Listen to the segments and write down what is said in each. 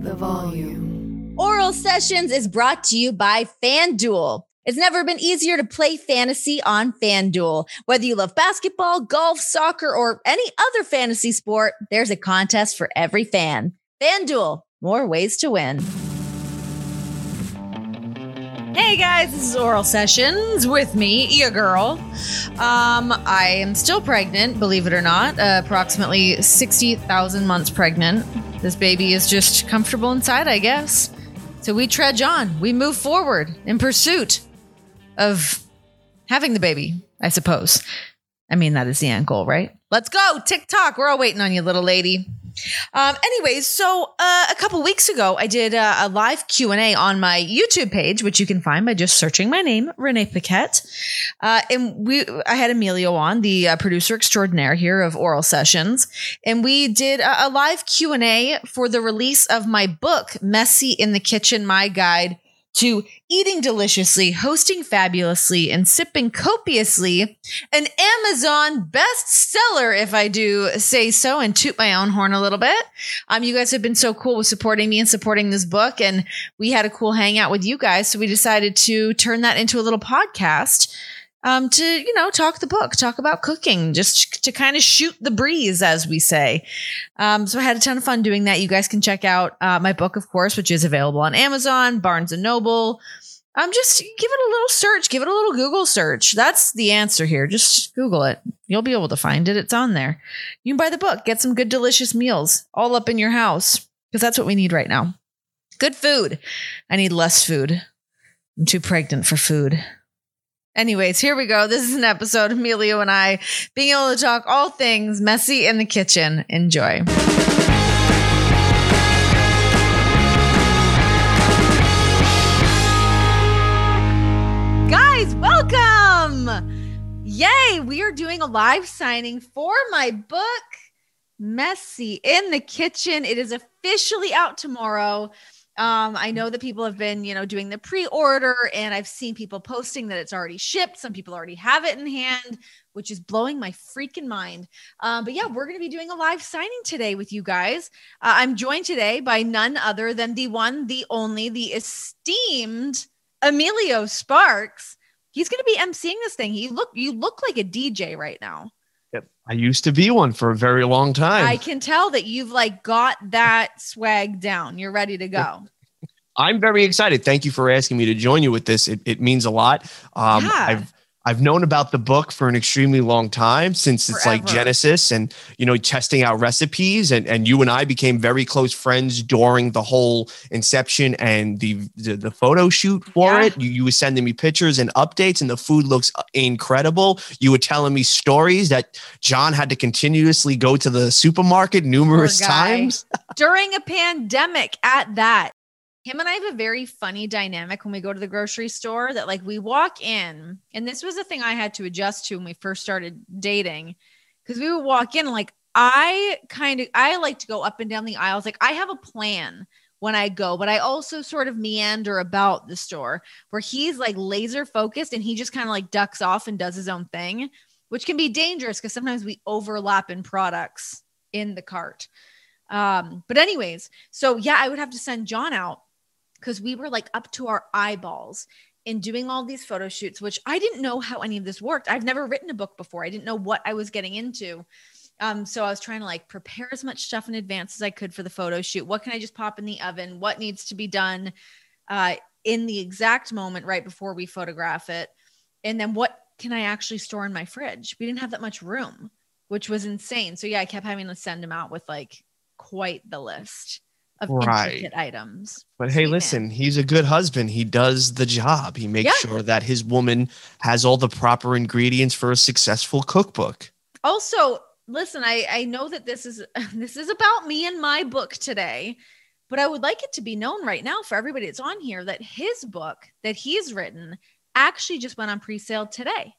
the volume. Oral Sessions is brought to you by FanDuel. It's never been easier to play fantasy on FanDuel. Whether you love basketball, golf, soccer, or any other fantasy sport, there's a contest for every fan. FanDuel, more ways to win. Hey guys, this is Oral Sessions with me, your girl. I am still pregnant, believe it or not, approximately 60,000 months pregnant. This baby is just comfortable inside, I guess. So we trudge on. We move forward in pursuit of having the baby, I suppose. I mean, that is the end goal, right? Let's go. TikTok. We're all waiting on you, little lady. Anyways, so a couple weeks ago, I did a live Q&A on my YouTube page, which you can find by just searching my name, Renee Paquette. And I had Emilio on, the producer extraordinaire here of Oral Sessions. And we did a live Q&A for the release of my book, Messy in the Kitchen, My Guide to Eating Deliciously, Hosting Fabulously, and Sipping Copiously, an Amazon bestseller, if I do say so, and toot my own horn a little bit. You guys have been so cool with supporting me and supporting this book, and we had a cool hangout with you guys, so we decided to turn that into a little podcast to, talk the book, talk about cooking, just to kind of shoot the breeze, as we say. So I had a ton of fun doing that. You guys can check out my book, of course, which is available on Amazon, Barnes & Noble. Just give it a little search. Give it a little Google search. That's the answer here. Just Google it. You'll be able to find it. It's on there. You can buy the book. Get some good, delicious meals all up in your house, because that's what we need right now. Good food. I need less food. I'm too pregnant for food. Anyways, here we go. This is an episode of Emilio and I being able to talk all things messy in the kitchen. Enjoy. Guys, welcome. Yay. We are doing a live signing for my book, Messy in the Kitchen. It is officially out tomorrow. I know that people have been, doing the pre-order, and I've seen people posting that it's already shipped. Some people already have it in hand, which is blowing my freaking mind. But yeah, we're going to be doing a live signing today with you guys. I'm joined today by none other than the one, the only, the esteemed Emilio Sparks. He's going to be emceeing this thing. You look like a DJ right now. Yep. I used to be one for a very long time. I can tell that you've got that swag down. You're ready to go. I'm very excited. Thank you for asking me to join you with this. It means a lot. I've known about the book for an extremely long time, since it's like Genesis and, testing out recipes. And you and I became very close friends during the whole inception and the photo shoot for it. You were sending me pictures and updates, and the food looks incredible. You were telling me stories that John had to continuously go to the supermarket numerous times. During a pandemic at that. Him and I have a very funny dynamic when we go to the grocery store, that we walk in, and this was a thing I had to adjust to when we first started dating, because we would walk in and I like to go up and down the aisles. I have a plan when I go, but I also sort of meander about the store, where he's laser focused and he just kind of ducks off and does his own thing, which can be dangerous because sometimes we overlap in products in the cart. But anyways, so yeah, I would have to send John out, because we were up to our eyeballs in doing all these photo shoots, which I didn't know how any of this worked. I've never written a book before. I didn't know what I was getting into. So I was trying to prepare as much stuff in advance as I could for the photo shoot. What can I just pop in the oven? What needs to be done in the exact moment right before we photograph it? And then what can I actually store in my fridge? We didn't have that much room, which was insane. So yeah, I kept having to send him out with quite the list of intricate items. But hey, listen, he's a good husband. He does the job. He makes sure that his woman has all the proper ingredients for a successful cookbook. Also, listen, I know that this is about me and my book today, but I would like it to be known right now for everybody that's on here that his book that he's written actually just went on pre-sale today.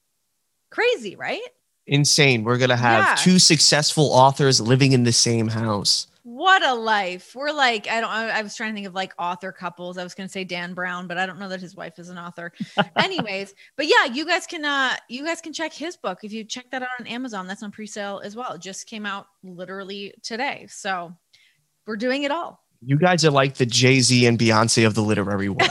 Crazy, right? Insane. We're going to have two successful authors living in the same house. What a life. We're I was trying to think of author couples. I was going to say Dan Brown, but I don't know that his wife is an author. Anyways, but yeah, you guys can check his book. If you check that out on Amazon, that's on pre-sale as well. It just came out literally today. So we're doing it all. You guys are like the Jay-Z and Beyonce of the literary world.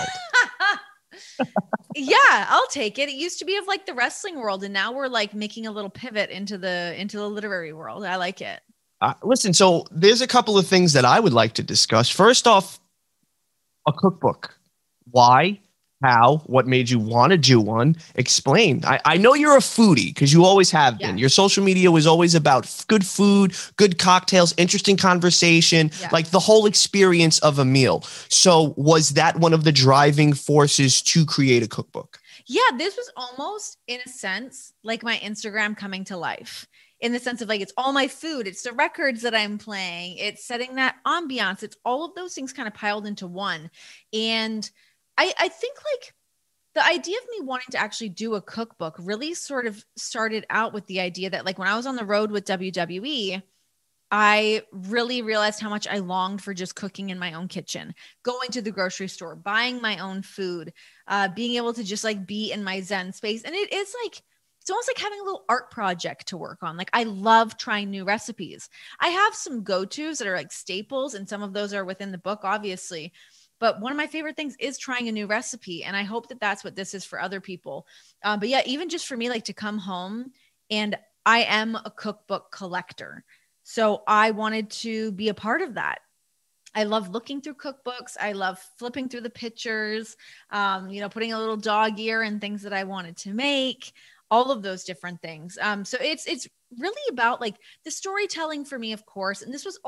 Yeah, I'll take it. It used to be of like the wrestling world, and now we're like making a little pivot into the literary world. I like it. Listen, so there's a couple of things that I would like to discuss. First off, a cookbook. Why? How? What made you want to do one? Explain. I know you're a foodie because you always have been. Your social media was always about good food, good cocktails, interesting conversation, like the whole experience of a meal. So was that one of the driving forces to create a cookbook? Yeah, this was almost, in a sense, like my Instagram coming to life. In the sense of like, it's all my food. It's the records that I'm playing. It's setting that ambiance. It's all of those things kind of piled into one. And I think like the idea of me wanting to actually do a cookbook really sort of started out with the idea that like when I was on the road with WWE, I really realized how much I longed for just cooking in my own kitchen, going to the grocery store, buying my own food, being able to just like be in my Zen space. And it is like, it's almost like having a little art project to work on. Like I love trying new recipes. I have some go-tos that are like staples, and some of those are within the book, obviously. But one of my favorite things is trying a new recipe. And I hope that that's what this is for other people. But yeah, even just for me, like to come home, and I am a cookbook collector. So I wanted to be a part of that. I love looking through cookbooks. I love flipping through the pictures, putting a little dog ear and things that I wanted to make, all of those different things. So it's really about like the storytelling for me, of course. And this was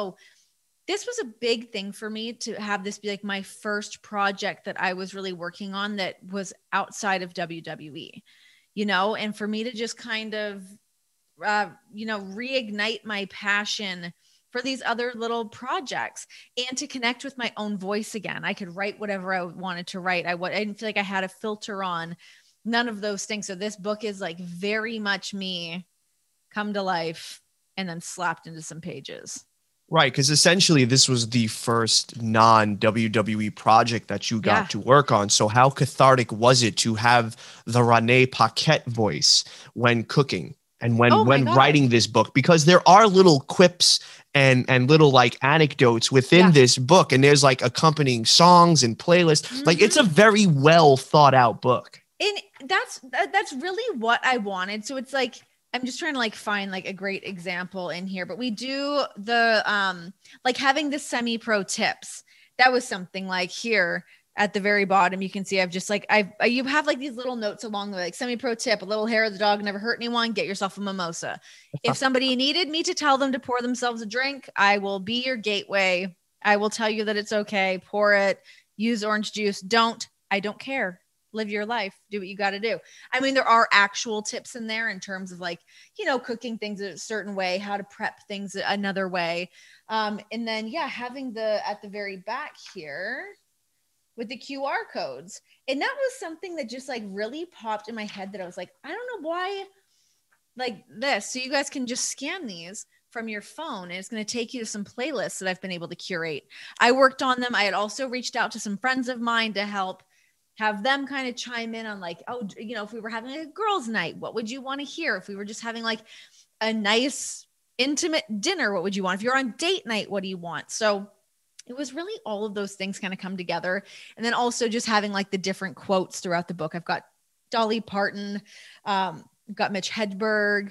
a big thing for me to have this be like my first project that I was really working on that was outside of WWE, and for me to just kind of, reignite my passion for these other little projects and to connect with my own voice again. I could write whatever I wanted to write. I didn't feel like I had a filter on, none of those things. So this book is like very much me come to life and then slapped into some pages. Right, because essentially this was the first non-WWE project that you got to work on. So how cathartic was it to have the Renee Paquette voice when cooking and when writing this book? Because there are little quips and little like anecdotes within this book, and there's like accompanying songs and playlists. Mm-hmm. Like it's a very well thought out book. And that's really what I wanted. So it's like, I'm just trying to like find like a great example in here, but we do the, like having the semi-pro tips. That was something like here at the very bottom. You can see I've just like, you have like these little notes along the way, like semi-pro tip, a little hair of the dog never hurt anyone. Get yourself a mimosa. If somebody needed me to tell them to pour themselves a drink, I will be your gateway. I will tell you that it's okay. Pour it, use orange juice. I don't care. Live your life, do what you got to do. I mean, there are actual tips in there in terms of like, cooking things a certain way, how to prep things another way. And then, having at the very back here with the QR codes. And that was something that just like really popped in my head that I was like, I don't know why like this. So you guys can just scan these from your phone, and it's going to take you to some playlists that I've been able to curate. I worked on them. I had also reached out to some friends of mine to help have them kind of chime in on like, if we were having a girls' night, what would you want to hear? If we were just having like a nice intimate dinner, what would you want? If you're on date night, what do you want? So it was really all of those things kind of come together. And then also just having like the different quotes throughout the book. I've got Dolly Parton, got Mitch Hedberg,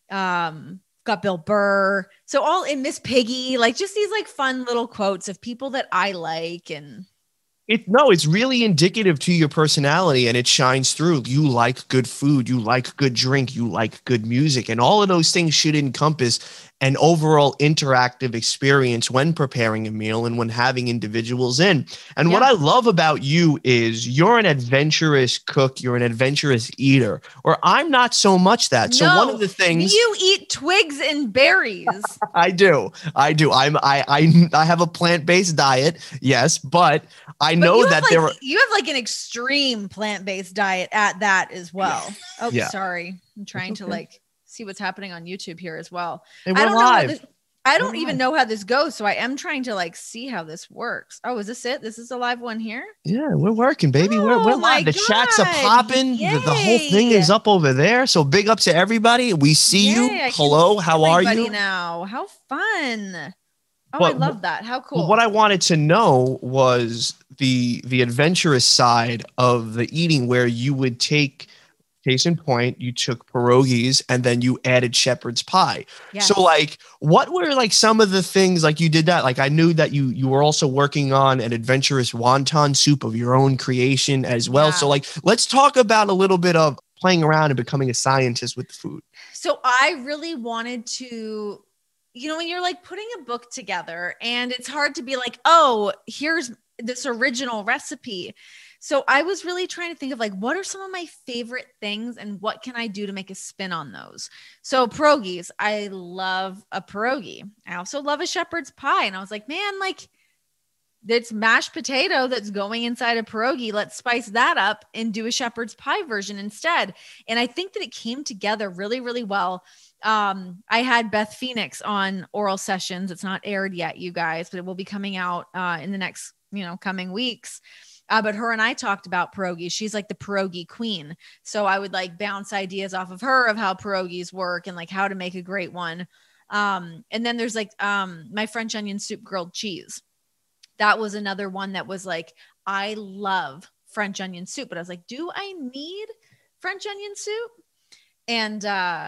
got Bill Burr. So all in Miss Piggy, like just these like fun little quotes of people that I like. And it's really indicative to your personality, and it shines through. You like good food, you like good drink, you like good music, and all of those things should encompass an overall interactive experience when preparing a meal and when having individuals in. And what I love about you is you're an adventurous cook, you're an adventurous eater, or I'm not so much that. So one of the things you eat twigs and berries. I do. I have a plant-based diet. Yes, but I know that you have like an extreme plant-based diet at that as well. Oh, sorry. I'm trying to like see what's happening on YouTube here as well. Hey, we're live. I don't even know how this goes, so I am trying to like see how this works. Oh, is this it? This is a live one here? Yeah, we're working, baby. We're live. The chats are popping. The whole thing is up over there. So big up to everybody. We see you. Hello, how are you? Now, how fun. Oh, I love that. How cool. Well, what I wanted to know was the adventurous side of the eating, where you would take, case in point, you took pierogies and then you added shepherd's pie. Yes. So like, what were like some of the things, like you did that? Like I knew that you were also working on an adventurous wonton soup of your own creation as well. Yeah. So like, let's talk about a little bit of playing around and becoming a scientist with the food. So I really wanted to, when you're like putting a book together and it's hard to be like, oh, here's this original recipe. So I was really trying to think of like, what are some of my favorite things and what can I do to make a spin on those? So pierogies, I love a pierogi. I also love a shepherd's pie. And I was like, man, like it's mashed potato that's going inside a pierogi. Let's spice that up and do a shepherd's pie version instead. And I think that it came together really, really well. I had Beth Phoenix on Oral Sessions. It's not aired yet, you guys, but it will be coming out in the next, coming weeks. But her and I talked about pierogies. She's like the pierogi queen. So I would like bounce ideas off of her of how pierogies work and like how to make a great one. And then there's like my French onion soup grilled cheese. That was another one that was like, I love French onion soup, but I was like, do I need French onion soup? And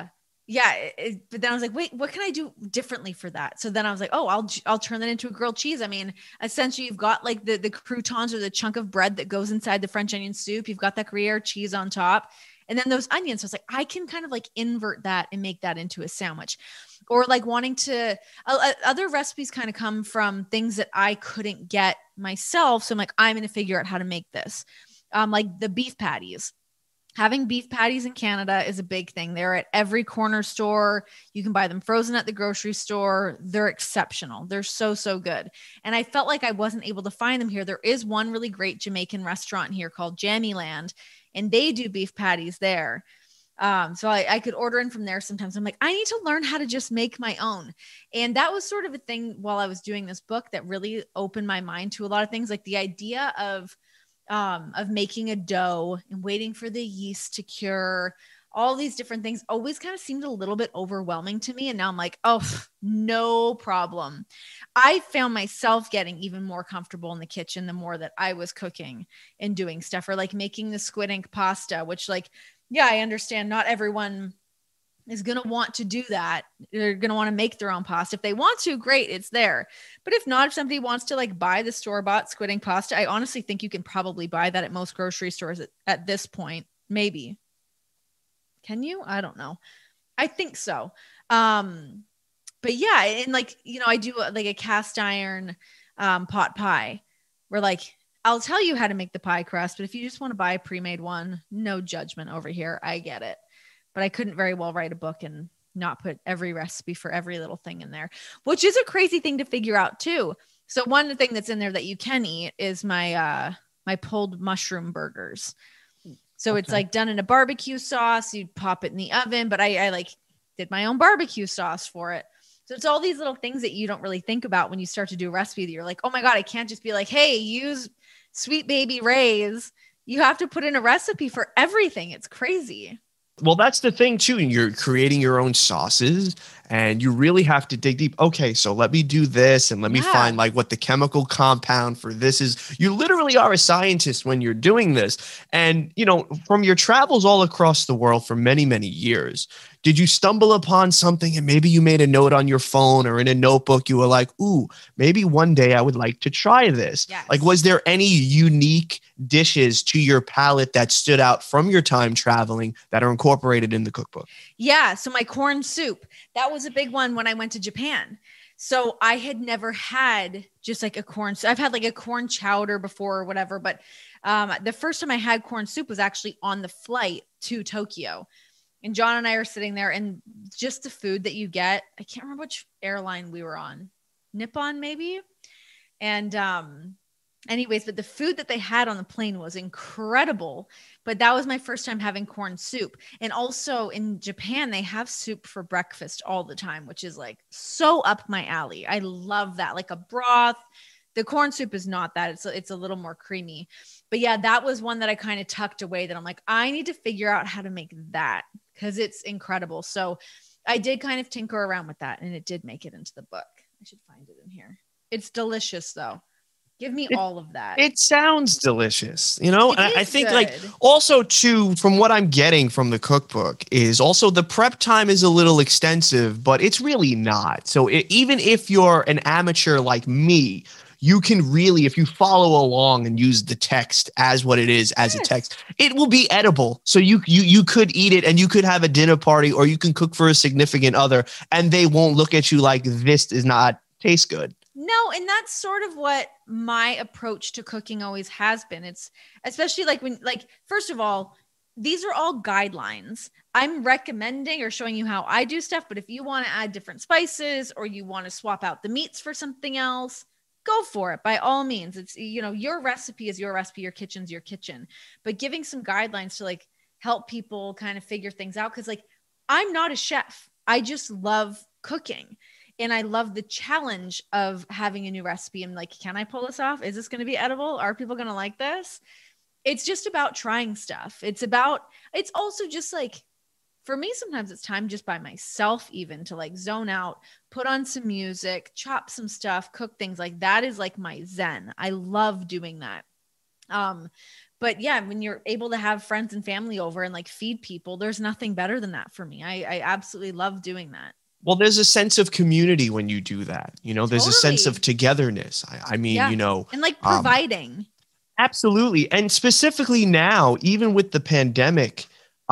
but then I was like, wait, what can I do differently for that? So then I was like, oh, I'll turn that into a grilled cheese. I mean, essentially you've got like the croutons or the chunk of bread that goes inside the French onion soup. You've got that Gruyere cheese on top and then those onions. So it's like, I can kind of like invert that and make that into a sandwich. Or like wanting to, other recipes kind of come from things that I couldn't get myself. So I'm like, I'm going to figure out how to make this. Like the beef patties. Having beef patties in Canada is a big thing. They're at every corner store. You can buy them frozen at the grocery store. They're exceptional. They're so, so good. And I felt like I wasn't able to find them here. There is one really great Jamaican restaurant here called Jammyland, and they do beef patties there. So I could order in from there sometimes. I'm like, I need to learn how to just make my own. And that was sort of a thing while I was doing this book that really opened my mind to a lot of things, like the idea of making a dough and waiting for the yeast to cure. All these different things always kind of seemed a little bit overwhelming to me. And now I'm like, oh, no problem. I found myself getting even more comfortable in the kitchen the more that I was cooking and doing stuff, or like making the squid ink pasta, which like, yeah, I understand not everyone is going to want to do that. They're going to want to make their own pasta. If they want to, great, it's there. But if not, if somebody wants to like buy the store-bought squid ink pasta, I honestly think you can probably buy that at most grocery stores at this point. Maybe. Can you? I don't know. I think so. But yeah, and like, I do like a cast iron pot pie where like, I'll tell you how to make the pie crust, but if you just want to buy a pre-made one, no judgment over here. I get it. But I couldn't very well write a book and not put every recipe for every little thing in there, which is a crazy thing to figure out too. So one thing that's in there that you can eat is my pulled mushroom burgers. So It's like done in a barbecue sauce. You pop it in the oven, but I like did my own barbecue sauce for it. So it's all these little things that you don't really think about when you start to do a recipe that you're like, oh my God, I can't just be like, hey, use Sweet Baby Ray's. You have to put in a recipe for everything. It's crazy. Well, that's the thing too. You're creating your own sauces and you really have to dig deep. Okay, so let me do this and let me find like what the chemical compound for this is. You literally are a scientist when you're doing this. And, from your travels all across the world for many, many years, did you stumble upon something and maybe you made a note on your phone or in a notebook? You were like, ooh, maybe one day I would like to try this. Yes. Like, was there any unique dishes to your palate that stood out from your time traveling that are incorporated in the cookbook? Yeah. So my corn soup, that was a big one when I went to Japan. So I had never had just like a corn soup. I've had like a corn chowder before or whatever, but the first time I had corn soup was actually on the flight to Tokyo. And John and I are sitting there and just the food that you get, I can't remember which airline we were on, Nippon maybe. And anyways, but the food that they had on the plane was incredible. But that was my first time having corn soup. And also in Japan, they have soup for breakfast all the time, which is like so up my alley. I love that. Like a broth. The corn soup is not that. It's a little more creamy. But yeah, that was one that I kind of tucked away that I'm like, I need to figure out how to make that because it's incredible. So I did kind of tinker around with that and it did make it into the book. I should find it in here. It's delicious though. Give me all of that. It sounds delicious, you know? And I think good. like also too, from what I'm getting from the cookbook is also the prep time is a little extensive, but it's really not. So even if you're an amateur like me, you can really, if you follow along and use the text as what it is as a text, it will be edible. So you could eat it and you could have a dinner party, or you can cook for a significant other and they won't look at you like this does not taste good. No, and that's sort of what my approach to cooking always has been. It's especially like when, like, first of all, these are all guidelines. I'm recommending or showing you how I do stuff, but if you want to add different spices or you want to swap out the meats for something else, go for it by all means. It's, you know, your recipe is your recipe, your kitchen's your kitchen, but giving some guidelines to like help people kind of figure things out. Cause like, I'm not a chef. I just love cooking. And I love the challenge of having a new recipe. And like, can I pull this off? Is this going to be edible? Are people going to like this? It's just about trying stuff. It's also just like, for me, sometimes it's time just by myself, even to like zone out, put on some music, chop some stuff, cook things. Like that is like my zen. I love doing that. But yeah, when you're able to have friends and family over and like feed people, there's nothing better than that for me. I absolutely love doing that. Well, there's a sense of community when you do that. You know, there's a sense of togetherness. I mean, you know, and like providing. Absolutely. And specifically now, even with the pandemic,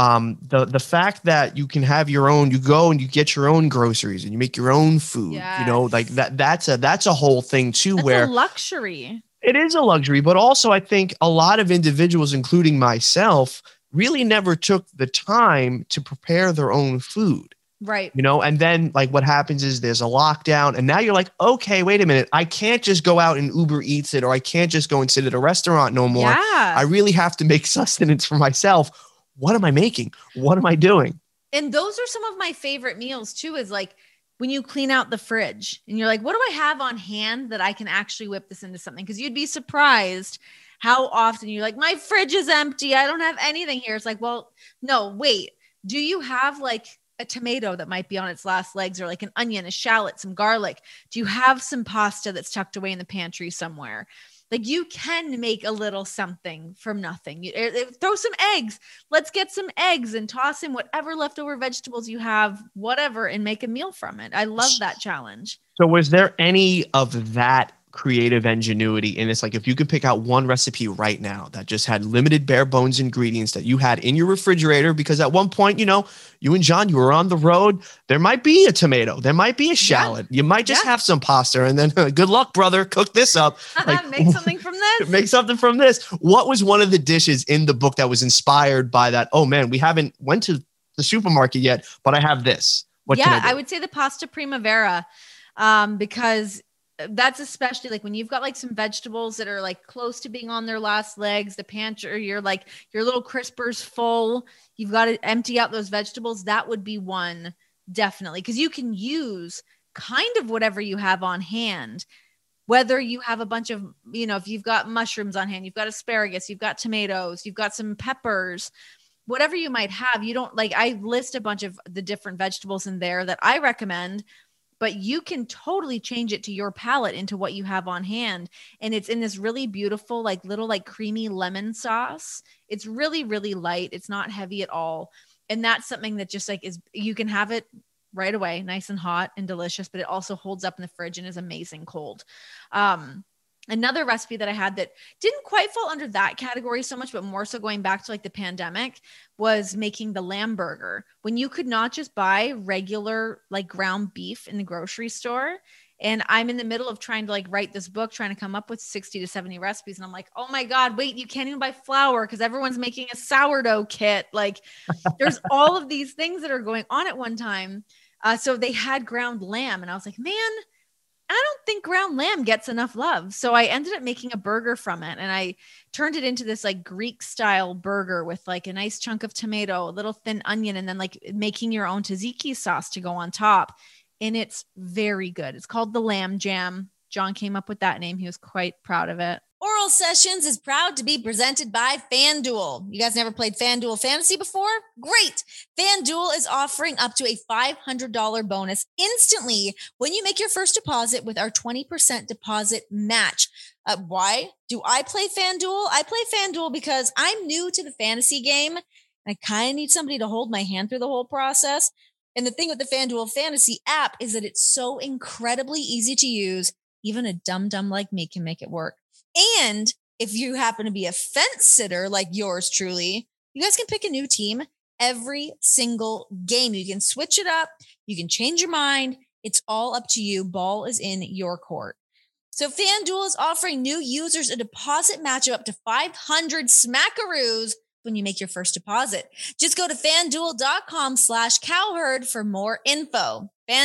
the fact that you can have your own, you go and you get your own groceries and you make your own food, you know, like that's a whole thing too, that's where a luxury. It is a luxury, but also I think a lot of individuals, including myself, really never took the time to prepare their own food. Right. You know, and then like what happens is there's a lockdown and now you're like, okay, wait a minute. I can't just go out and Uber Eats it, or I can't just go and sit at a restaurant no more. Yeah. I really have to make sustenance for myself. What am I making? What am I doing? And those are some of my favorite meals too, is like when you clean out the fridge and you're like, what do I have on hand that I can actually whip this into something? Because you'd be surprised how often you're like, my fridge is empty. I don't have anything here. It's like, well, no, wait, do you have like a tomato that might be on its last legs, or like an onion, a shallot, some garlic? Do you have some pasta that's tucked away in the pantry somewhere? Like you can make a little something from nothing. Throw some eggs. Let's get some eggs and toss in whatever leftover vegetables you have, whatever, and make a meal from it. I love that challenge. So was there any of that creative ingenuity in this? Like if you could pick out one recipe right now that just had limited bare bones ingredients that you had in your refrigerator, because at one point, you know, you and John, you were on the road, there might be a tomato, there might be a shallot, you might just have some pasta, and then good luck, brother, cook this up. Like, make something from this. Make something from this. What was one of the dishes in the book that was inspired by that? Oh man, we haven't went to the supermarket yet, but I have this. What can I do? I would say the pasta primavera, because that's especially like when you've got like some vegetables that are like close to being on their last legs, the pantry, you're like your little crisper's full, you've got to empty out those vegetables. That would be one, definitely, because you can use kind of whatever you have on hand, whether you have a bunch of, you know, if you've got mushrooms on hand, you've got asparagus, you've got tomatoes, you've got some peppers, whatever you might have. You don't like, I list a bunch of the different vegetables in there that I recommend, but you can totally change it to your palate into what you have on hand. And it's in this really beautiful, like little, like creamy lemon sauce. It's really, really light. It's not heavy at all. And that's something that just like is, you can have it right away, nice and hot and delicious, but it also holds up in the fridge and is amazing cold. Another recipe that I had that didn't quite fall under that category so much, but more so going back to like the pandemic, was making the lamb burger when you could not just buy regular like ground beef in the grocery store. And I'm in the middle of trying to like write this book, trying to come up with 60 to 70 recipes. And I'm like, oh my God, wait, you can't even buy flour because everyone's making a sourdough kit. Like there's all of these things that are going on at one time. So they had ground lamb and I was like, man, I don't think ground lamb gets enough love. So I ended up making a burger from it. And I turned it into this like Greek style burger with like a nice chunk of tomato, a little thin onion, and then like making your own tzatziki sauce to go on top. And it's very good. It's called the Lamb Jam. John came up with that name. He was quite proud of it. Oral Sessions is proud to be presented by FanDuel. You guys never played FanDuel Fantasy before? Great. FanDuel is offering up to a $500 bonus instantly when you make your first deposit with our 20% deposit match. Why do I play FanDuel? I play FanDuel because I'm new to the fantasy game. I kind of need somebody to hold my hand through the whole process. And the thing with the FanDuel Fantasy app is that it's so incredibly easy to use. Even a dum-dum like me can make it work. And if you happen to be a fence sitter like yours truly, you guys can pick a new team every single game. You can switch it up. You can change your mind. It's all up to you. Ball is in your court. So FanDuel is offering new users a deposit match of up to 500 smackaroos when you make your first deposit. Just go to FanDuel.com/cowherd for more info.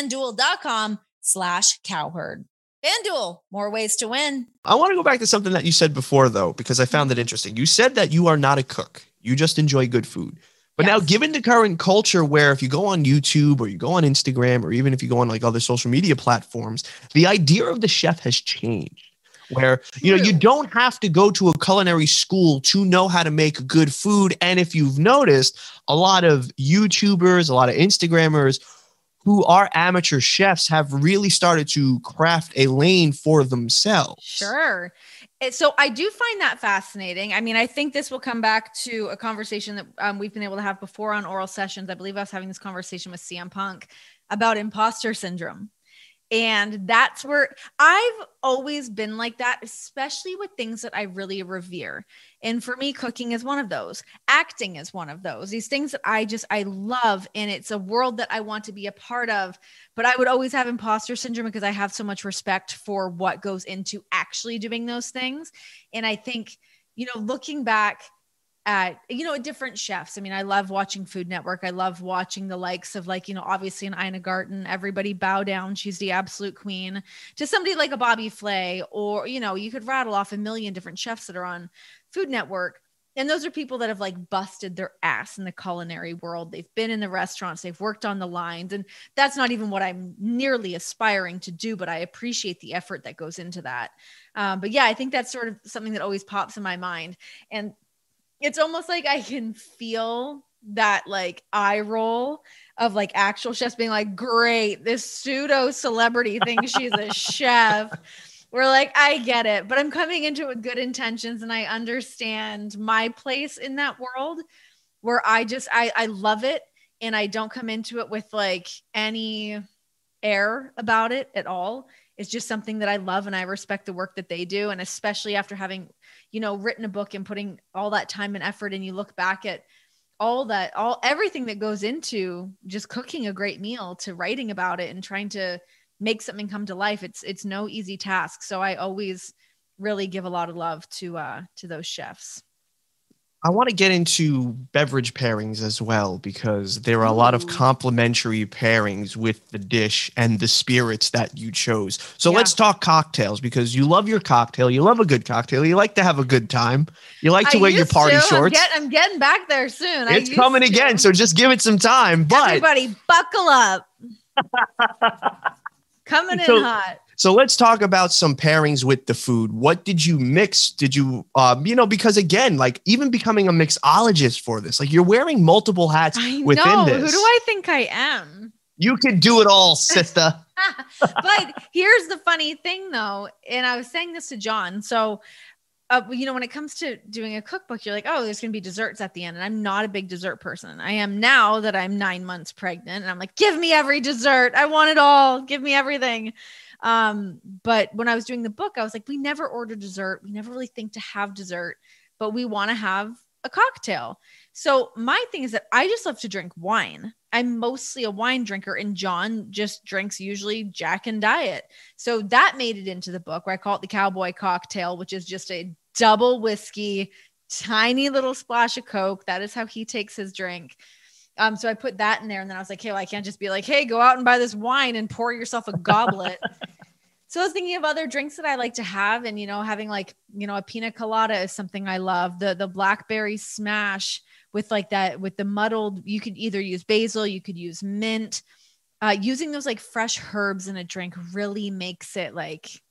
FanDuel.com/cowherd. FanDuel, more ways to win. I want to go back to something that you said before, though, because I found it interesting. You said that you are not a cook. You just enjoy good food. But now, given the current culture where if you go on YouTube or you go on Instagram or even if you go on like other social media platforms, the idea of the chef has changed. Where, you know, you don't have to go to a culinary school to know how to make good food. And if you've noticed, a lot of YouTubers, a lot of Instagrammers who are amateur chefs have really started to craft a lane for themselves. Sure. So I do find that fascinating. I mean, I think this will come back to a conversation that we've been able to have before on Oral Sessions. I believe I was having this conversation with CM Punk about imposter syndrome. And that's where I've always been like that, especially with things that I really revere. And for me, cooking is one of those. Acting is one of those. These things that I love. And it's a world that I want to be a part of. But I would always have imposter syndrome because I have so much respect for what goes into actually doing those things. And I think, you know, looking back at, you know, different chefs. I mean, I love watching Food Network. I love watching the likes of like, you know, obviously an Ina Garten, everybody bow down. She's the absolute queen. To somebody like a Bobby Flay, or, you know, you could rattle off a million different chefs that are on Food Network. And those are people that have like busted their ass in the culinary world. They've been in the restaurants, they've worked on the lines. And that's not even what I'm nearly aspiring to do, but I appreciate the effort that goes into that. But yeah, I think that's sort of something that always pops in my mind. And it's almost like I can feel that like eye roll of like actual chefs being like, great, this pseudo celebrity thinks she's a chef. We're like, I get it, but I'm coming into it with good intentions. And I understand my place in that world where I love it. And I don't come into it with like any air about it at all. It's just something that I love, and I respect the work that they do. And especially after having, you know, written a book and putting all that time and effort, and you look back at everything that goes into just cooking a great meal to writing about it and trying to make something come to life. It's no easy task. So I always really give a lot of love to those chefs. I want to get into beverage pairings as well, because there are a lot of complementary pairings with the dish and the spirits that you chose. So let's talk cocktails, because you love your cocktail. You love a good cocktail. You like to have a good time. You like to wear your party shorts. I'm getting back there soon. It's coming again. So just give it some time. But everybody buckle up. Coming in hot. So let's talk about some pairings with the food. What did you mix? Did you, because again, like even becoming a mixologist for this, like you're wearing multiple hats within this. Who do I think I am? You can do it all, sister. But here's the funny thing though. And I was saying this to John. So, when it comes to doing a cookbook, you're like, oh, there's going to be desserts at the end. And I'm not a big dessert person. I am now that I'm 9 months pregnant, and I'm like, give me every dessert. I want it all. Give me everything. But when I was doing the book, I was like, we never order dessert. We never really think to have dessert, but we want to have a cocktail. So my thing is that I just love to drink wine. I'm mostly a wine drinker, and John just drinks usually Jack and Diet. So that made it into the book, where I call it the Cowboy Cocktail, which is just a double whiskey, tiny little splash of Coke. That is how he takes his drink. So I put that in there, and then I was like, hey, well, I can't just be like, hey, go out and buy this wine and pour yourself a goblet. So I was thinking of other drinks that I like to have, and, having like, a pina colada is something I love. The blackberry smash with like that, with the muddled, you could either use basil, you could use mint. Using those like fresh herbs in a drink really makes it like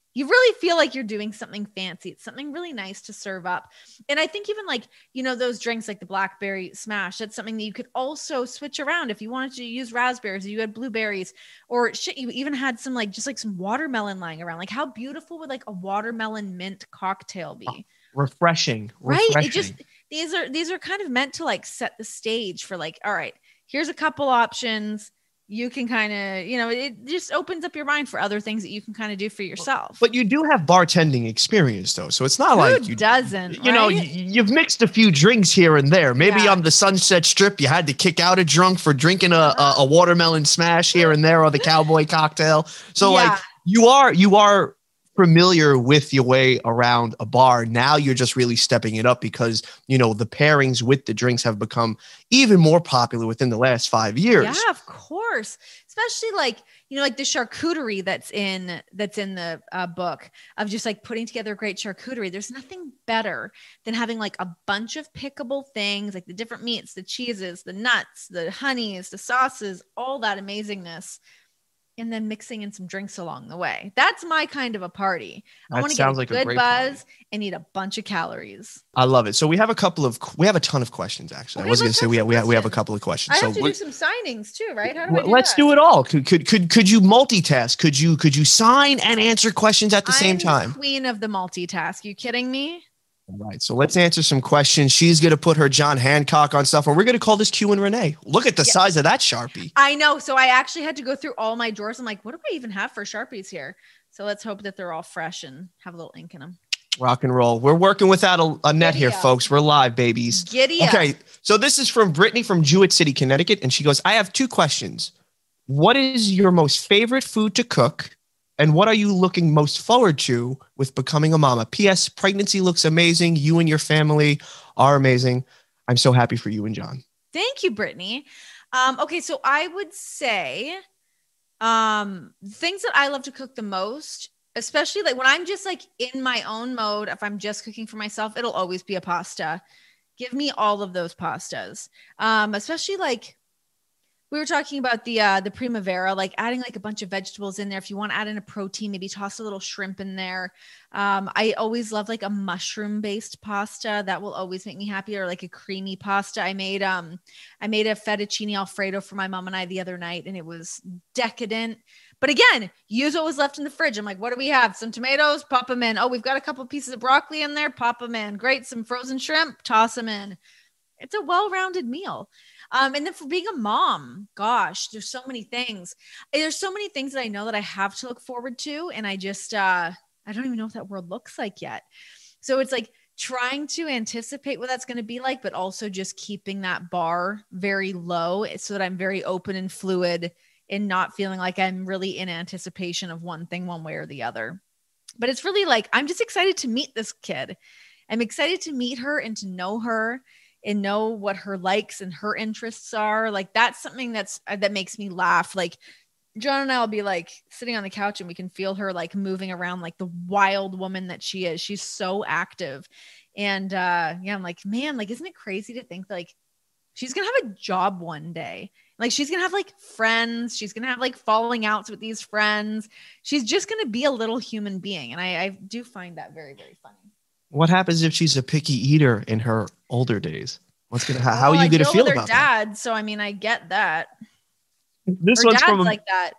you really feel like you're doing something fancy. It's something really nice to serve up. And I think even like, those drinks like the blackberry smash, that's something that you could also switch around if you wanted to use raspberries, or you had blueberries, or shit, you even had some like, just like some watermelon lying around. Like how beautiful would like a watermelon mint cocktail be? Refreshing. Right. It just, these are kind of meant to like set the stage for like, all right, here's a couple options. You can kind of, it just opens up your mind for other things that you can kind of do for yourself. But you do have bartending experience though. So it's not like you doesn't, you've mixed a few drinks here and there. Maybe on the Sunset Strip, you had to kick out a drunk for drinking a watermelon smash here and there, or the cowboy cocktail. So like you are familiar with your way around a bar. Now you're just really stepping it up because, the pairings with the drinks have become even more popular within the last 5 years. Yeah, of course. Especially like, like the charcuterie that's in the book of just like putting together great charcuterie. There's nothing better than having like a bunch of pickable things, like the different meats, the cheeses, the nuts, the honeys, the sauces, all that amazingness. And then mixing in some drinks along the way. That's my kind of a party. I want to get a good buzz and eat a bunch of calories. I love it. So we have a ton of questions actually. Okay, I was going to say we have a couple of questions. I have to do some signings too, right? How do I do let's that? do it all. Could you multitask? Could you sign and answer questions at the same time? Queen of the multitask. You kidding me? All right, so let's answer some questions. She's going to put her John Hancock on stuff, and we're going to call this Q and Renee. Look at the size of that Sharpie. I know. So I actually had to go through all my drawers. I'm like, what do I even have for Sharpies here? So let's hope that they're all fresh and have a little ink in them. Rock and roll. We're working without a net here, folks. We're live, babies. Giddy up. Okay, so this is from Brittany from Jewett City, Connecticut, and she goes, I have 2 questions. What is your most favorite food to cook? And what are you looking most forward to with becoming a mama? P.S. Pregnancy looks amazing. You and your family are amazing. I'm so happy for you and John. Thank you, Brittany. Okay, so I would say things that I love to cook the most, especially like when I'm just like in my own mode, if I'm just cooking for myself, it'll always be a pasta. Give me all of those pastas. Especially like we were talking about the primavera, like adding like a bunch of vegetables in there. If you want to add in a protein, maybe toss a little shrimp in there. I always love like a mushroom based pasta. That will always make me happy, or like a creamy pasta. I made a fettuccine Alfredo for my mom and I the other night, and it was decadent. But again, use what was left in the fridge. I'm like, what do we have? Some tomatoes, pop them in. Oh, we've got a couple pieces of broccoli in there, pop them in. Great. Some frozen shrimp, toss them in. It's a well-rounded meal. And then for being a mom, gosh, there's so many things. There's so many things that I know that I have to look forward to. And I just, I don't even know what that world looks like yet. So it's like trying to anticipate what that's going to be like, but also just keeping that bar very low so that I'm very open and fluid and not feeling like I'm really in anticipation of one thing, one way or the other. But it's really like, I'm just excited to meet this kid. I'm excited to meet her and to know her and know what her likes and her interests are. Like that's something that makes me laugh. Like John and I will be like sitting on the couch and we can feel her like moving around like the wild woman that she is. She's so active. And I'm like, man, like, isn't it crazy to think like she's going to have a job one day? Like she's going to have like friends. She's going to have like falling outs with these friends. She's just going to be a little human being. And I do find that very, very funny. What happens if she's a picky eater in her older days? How are you going to feel about dad, that? So, I mean, I get that. This one's from like that.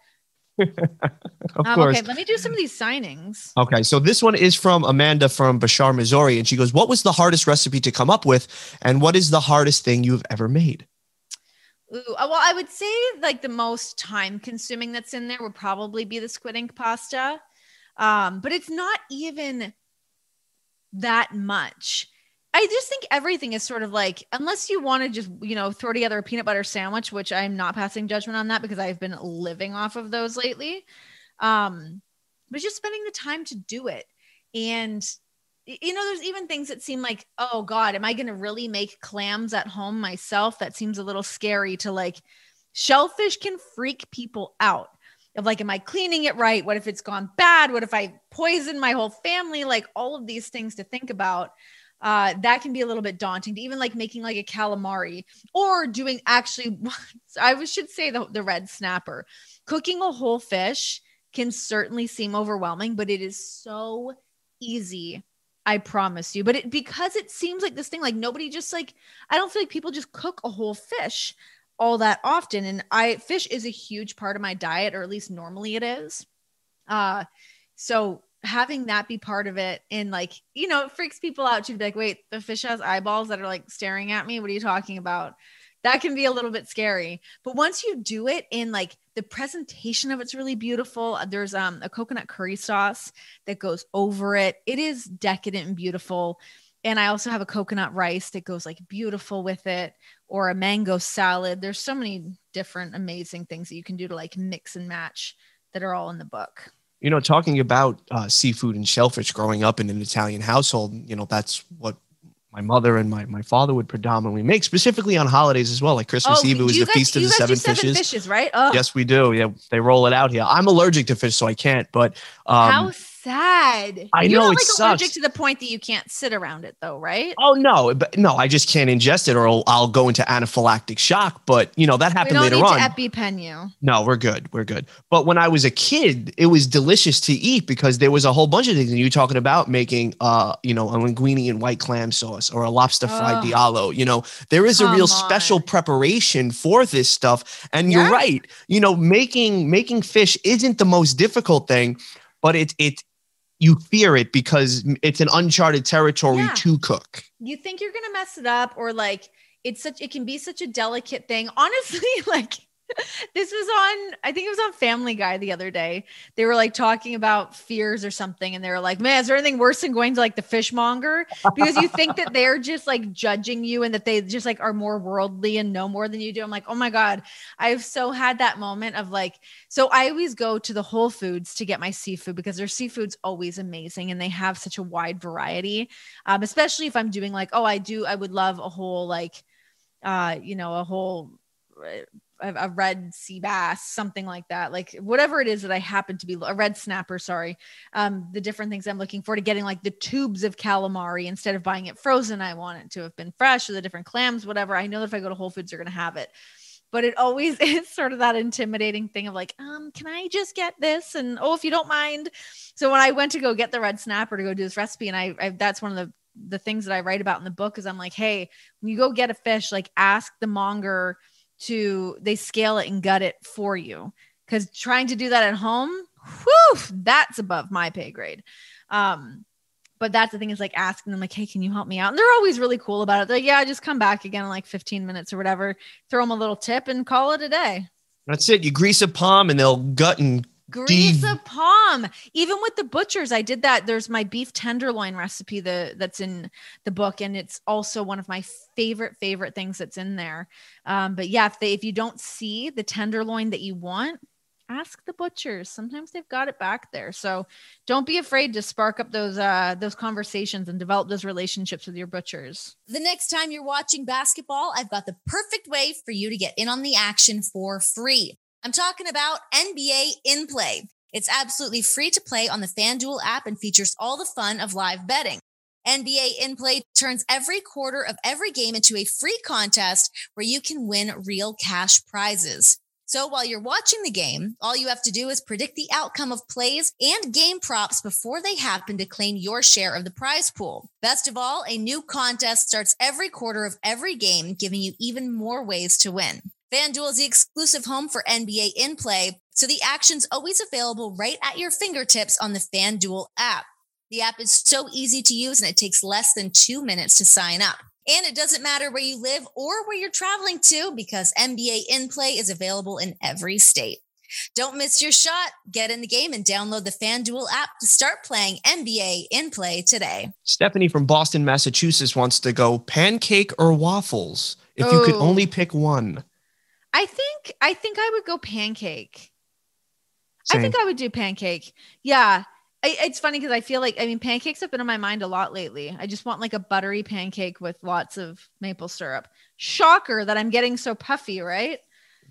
Of course. Okay, let me do some of these signings. Okay, so this one is from Amanda from Bashar, Missouri. And she goes, what was the hardest recipe to come up with? And what is the hardest thing you've ever made? Ooh, well, I would say like the most time consuming that's in there would probably be the squid ink pasta. But it's not even that much. I just think everything is sort of like, unless you want to just, throw together a peanut butter sandwich, which I'm not passing judgment on that because I've been living off of those lately. But just spending the time to do it. And, there's even things that seem like, oh God, am I going to really make clams at home myself? That seems a little scary to like, shellfish can freak people out. Of like, am I cleaning it right? What if it's gone bad? What if I poison my whole family? Like all of these things to think about. That can be a little bit daunting to even like making like a calamari or doing actually, I should say the red snapper, cooking a whole fish can certainly seem overwhelming, but it is so easy. I promise you. But because it seems like this thing, like nobody just like, I don't feel like people just cook a whole fish all that often. And fish is a huge part of my diet, or at least normally it is. So having that be part of it, and like, you know, it freaks people out to be like, wait, the fish has eyeballs that are like staring at me. What are you talking about? That can be a little bit scary. But once you do it, in like the presentation of it's really beautiful. There's a coconut curry sauce that goes over it. It is decadent and beautiful. And I also have a coconut rice that goes like beautiful with it, or a mango salad. There's so many different amazing things that you can do to like mix and match that are all in the book. You know, talking about seafood and shellfish growing up in an Italian household, you know, that's what my mother and my father would predominantly make, specifically on holidays as well. Like Christmas Eve, it was the Feast of the Seven Fishes. Right? Oh. Yes, we do. Yeah, they roll it out here. I'm allergic to fish, so I can't. But how sad! I know, it sucks. Allergic to the point that you can't sit around it, though, right? Oh no, but no, I just can't ingest it, or I'll go into anaphylactic shock. But you know that happened later on. We don't need to EpiPen you. No, we're good. We're good. But when I was a kid, it was delicious to eat because there was a whole bunch of things. And you're talking about making, you know, a linguine and white clam sauce, or a lobster fried diallo. You know, there is a real special preparation for this stuff. And you're right. You know, making fish isn't the most difficult thing, but you fear it because it's an uncharted territory to cook. You think you're going to mess it up, or like it can be such a delicate thing. Honestly, like this was I think it was on Family Guy the other day. They were like talking about fears or something. And they were like, man, is there anything worse than going to like the fishmonger? Because you think that they're just like judging you, and that they just like are more worldly and know more than you do. I'm like, oh my God, I've so had that moment of like, so I always go to the Whole Foods to get my seafood because their seafood's always amazing. And they have such a wide variety. Especially if I'm doing like, I would love a whole, like, you know, a whole, a red sea bass, something like that, like whatever it is that I happen to be, a red snapper, sorry. The different things I'm looking for to getting like the tubes of calamari instead of buying it frozen. I want it to have been fresh, or the different clams, whatever. I know that if I go to Whole Foods, they're going to have it, but it always is sort of that intimidating thing of like, can I just get this? And, if you don't mind. So when I went to go get the red snapper to go do this recipe, and I that's one of the things that I write about in the book is I'm like, hey, when you go get a fish, like ask the monger they scale it and gut it for you. Cause trying to do that at home, that's above my pay grade. But that's the thing, is like asking them like, hey, can you help me out? And they're always really cool about it. They're like, yeah, just come back again in like 15 minutes or whatever, throw them a little tip and call it a day. That's it. You grease a palm and they'll gut and grease a palm. Even with the butchers, I did that. There's my beef tenderloin recipe that's in the book, and it's also one of my favorite things that's in there. But yeah, if you don't see the tenderloin that you want, ask the butchers. Sometimes they've got it back there. So don't be afraid to spark up those conversations and develop those relationships with your butchers. The next time you're watching basketball, I've got the perfect way for you to get in on the action for free. I'm talking about NBA In-Play. It's absolutely free to play on the FanDuel app and features all the fun of live betting. NBA In-Play turns every quarter of every game into a free contest where you can win real cash prizes. So while you're watching the game, all you have to do is predict the outcome of plays and game props before they happen to claim your share of the prize pool. Best of all, a new contest starts every quarter of every game, giving you even more ways to win. FanDuel is the exclusive home for NBA In-Play, so the action's always available right at your fingertips on the FanDuel app. The app is so easy to use, and it takes less than 2 minutes to sign up. And it doesn't matter where you live or where you're traveling to, because NBA In-Play is available in every state. Don't miss your shot. Get in the game and download the FanDuel app to start playing NBA In-Play today. Stephanie from Boston, Massachusetts wants to go pancake or waffles if you could only pick one. I think I would go pancake. Same. I think I would do pancake. Yeah. It's funny because I feel like, pancakes have been on my mind a lot lately. I just want like a buttery pancake with lots of maple syrup. Shocker that I'm getting so puffy, right?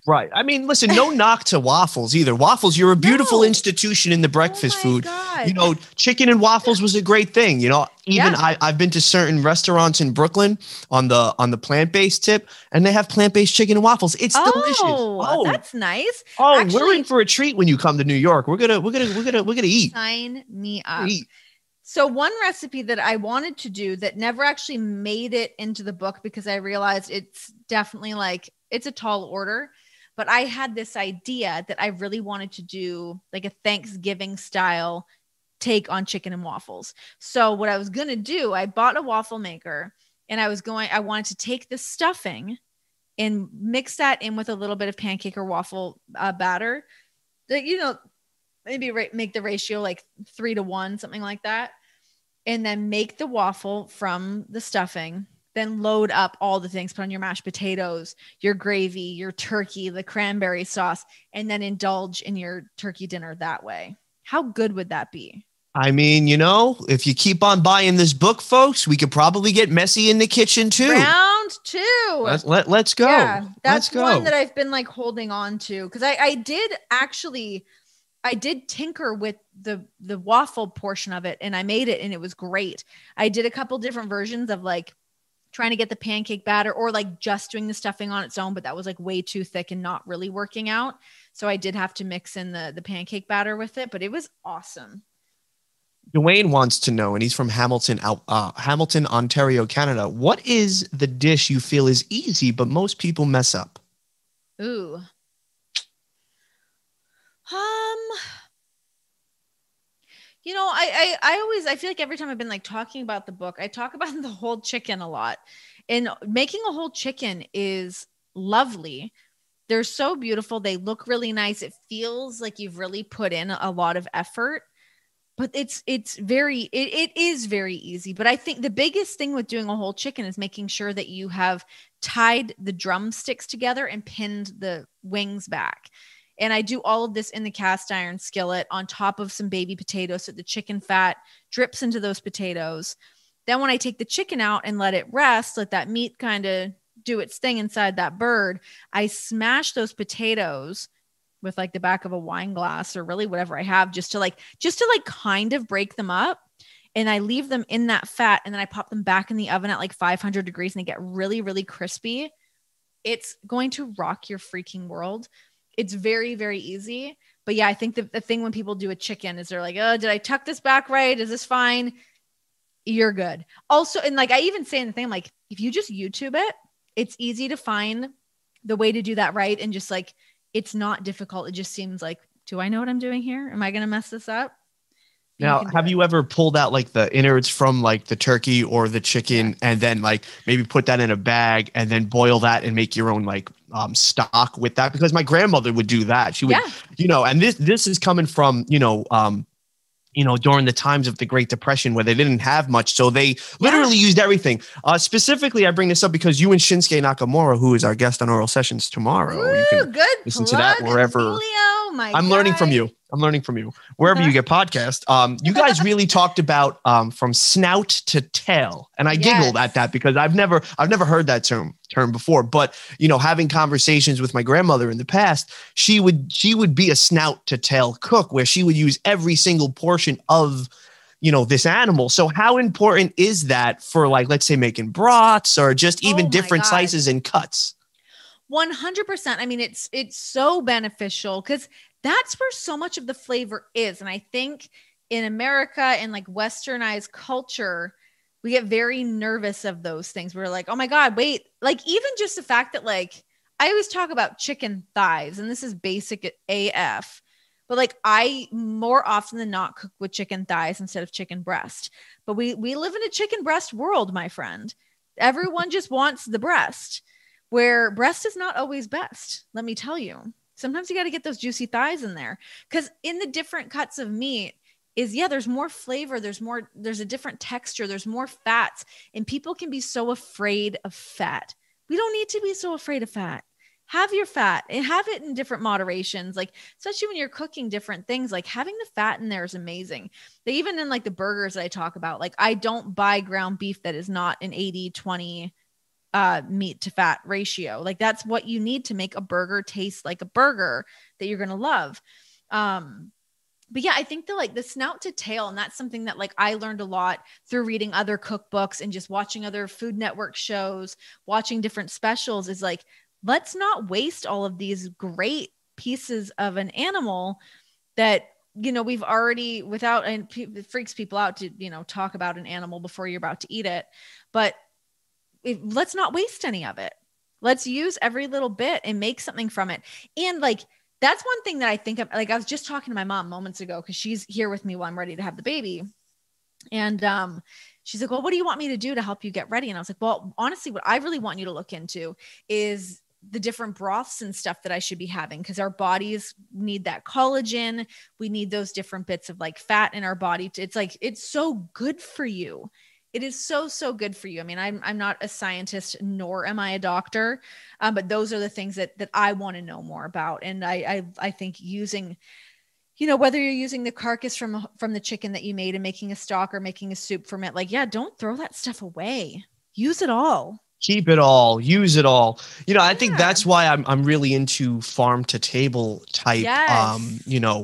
Right. I mean, listen, no knock to waffles either. Waffles, you're a beautiful institution in the breakfast food. God. You know, chicken and waffles was a great thing. You know, even I've been to certain restaurants in Brooklyn on the plant-based tip, and they have plant-based chicken and waffles. It's delicious. Oh, that's nice. Oh, actually, we're in for a treat when you come to New York. We're gonna eat. Sign me up. So one recipe that I wanted to do that never actually made it into the book because I realized it's definitely like it's a tall order. But I had this idea that I really wanted to do like a Thanksgiving style take on chicken and waffles. So what I was going to do, I bought a waffle maker and I wanted to take the stuffing and mix that in with a little bit of pancake or waffle batter that, you know, maybe make the ratio like 3-to-1, something like that. And then make the waffle from the stuffing. Then load up all the things, put on your mashed potatoes, your gravy, your turkey, the cranberry sauce, and then indulge in your turkey dinner that way. How good would that be? I mean, you know, if you keep on buying this book, folks, we could probably get messy in the kitchen too. Round 2. Let's go. Yeah, that's one that I've been like holding on to because I did tinker with the waffle portion of it and I made it and it was great. I did a couple different versions of like trying to get the pancake batter or like just doing the stuffing on its own, but that was like way too thick and not really working out. So I did have to mix in the pancake batter with it, but it was awesome. Dwayne wants to know, and he's from Hamilton, Ontario, Canada. What is the dish you feel is easy, but most people mess up? Ooh. You know, I feel like every time I've been like talking about the book, I talk about the whole chicken a lot, and making a whole chicken is lovely. They're so beautiful. They look really nice. It feels like you've really put in a lot of effort, but it is very easy. But I think the biggest thing with doing a whole chicken is making sure that you have tied the drumsticks together and pinned the wings back. And I do all of this in the cast iron skillet on top of some baby potatoes so the chicken fat drips into those potatoes. Then when I take the chicken out and let it rest, let that meat kind of do its thing inside that bird, I smash those potatoes with like the back of a wine glass or really whatever I have just to kind of break them up. And I leave them in that fat and then I pop them back in the oven at like 500 degrees and they get really, really crispy. It's going to rock your freaking world. It's very, very easy. But yeah, I think the thing when people do a chicken is they're like, oh, did I tuck this back right? Is this fine? You're good. Also, and like I even say in the thing, like, if you just YouTube it, it's easy to find the way to do that right. And just like, it's not difficult. It just seems like, do I know what I'm doing here? Am I going to mess this up? Now, have you ever pulled out like the innards from like the turkey or the chicken and then like maybe put that in a bag and then boil that and make your own like stock with that? Because my grandmother would do that. She would, you know, and this is coming from, during the times of the Great Depression where they didn't have much. So they literally used everything. Specifically, I bring this up because you and Shinsuke Nakamura, who is our guest on Oral Sessions tomorrow, you can listen to that wherever. I'm learning from you. Wherever you get podcasts. You guys really talked about from snout to tail. And I giggled at that because I've never heard that term before. But, you know, having conversations with my grandmother in the past, she would be a snout to tail cook where she would use every single portion of, you know, this animal. So how important is that for like, let's say making brats or just even different slices and cuts? 100%. I mean, it's so beneficial because that's where so much of the flavor is. And I think in America and like westernized culture, we get very nervous of those things. We're like, oh my God, wait, like even just the fact that like, I always talk about chicken thighs and this is basic AF, but like I more often than not cook with chicken thighs instead of chicken breast, but we live in a chicken breast world, my friend. Everyone just wants the breast, where breast is not always best. Let me tell you. Sometimes you got to get those juicy thighs in there because in the different cuts of meat there's more flavor. There's a different texture. There's more fats and people can be so afraid of fat. We don't need to be so afraid of fat. Have your fat and have it in different moderations. Like, especially when you're cooking different things, like having the fat in there is amazing. They even in like the burgers that I talk about, like I don't buy ground beef that is not an 80-20 meat to fat ratio. Like that's what you need to make a burger taste like a burger that you're going to love. But yeah, I think the snout to tail, and that's something that like I learned a lot through reading other cookbooks and just watching other Food Network shows, watching different specials, is like, let's not waste all of these great pieces of an animal that, you know, we've already, without, and it freaks people out to, you know, talk about an animal before you're about to eat it, but let's not waste any of it. Let's use every little bit and make something from it. And like, that's one thing that I think of, like, I was just talking to my mom moments ago, because she's here with me while I'm ready to have the baby. And she's like, well, what do you want me to do to help you get ready? And I was like, well, honestly, what I really want you to look into is the different broths and stuff that I should be having, because our bodies need that collagen. We need those different bits of like fat in our body. It's like, it's so good for you. It is so, so good for you. I mean, I'm not a scientist, nor am I a doctor, but those are the things that I want to know more about. And I think using, you know, whether you're using the carcass from the chicken that you made and making a stock or making a soup from it, like, yeah, don't throw that stuff away. Use it all. Keep it all, use it all. You know, I think that's why I'm really into farm to table type, you know,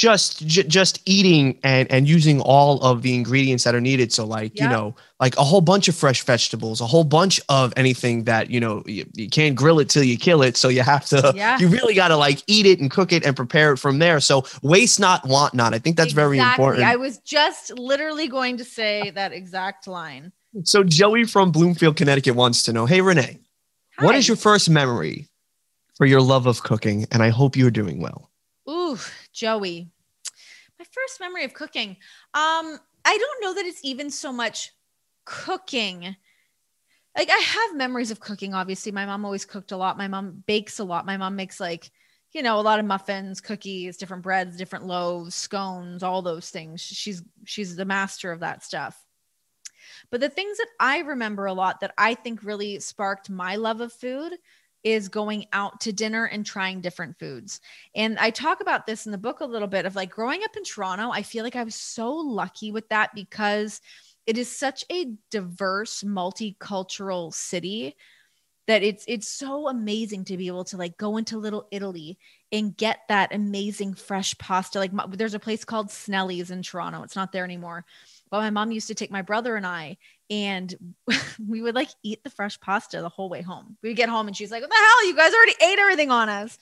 just eating and using all of the ingredients that are needed. So like, you know, like a whole bunch of fresh vegetables, a whole bunch of anything that, you know, you can't grill it till you kill it. So you have to, you really got to like eat it and cook it and prepare it from there. So waste not, want not. I think that's very important. I was just literally going to say that exact line. So Joey from Bloomfield, Connecticut wants to know, hey, Renee, what is your first memory for your love of cooking? And I hope you're doing well. Ooh, Joey, my first memory of cooking. I don't know that it's even so much cooking. Like, I have memories of cooking. Obviously, my mom always cooked a lot. My mom bakes a lot. My mom makes like, you know, a lot of muffins, cookies, different breads, different loaves, scones, all those things. She's the master of that stuff. But the things that I remember a lot that I think really sparked my love of food is going out to dinner and trying different foods. And I talk about this in the book a little bit of like growing up in Toronto. I feel like I was so lucky with that because it is such a diverse, multicultural city that it's so amazing to be able to like go into Little Italy and get that amazing fresh pasta. Like there's a place called Snelli's in Toronto. It's not there anymore. But my mom used to take my brother and I, and we would like eat the fresh pasta the whole way home. We would get home and she's like, what the hell? You guys already ate everything on us.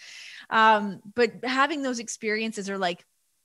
But having those experiences are like,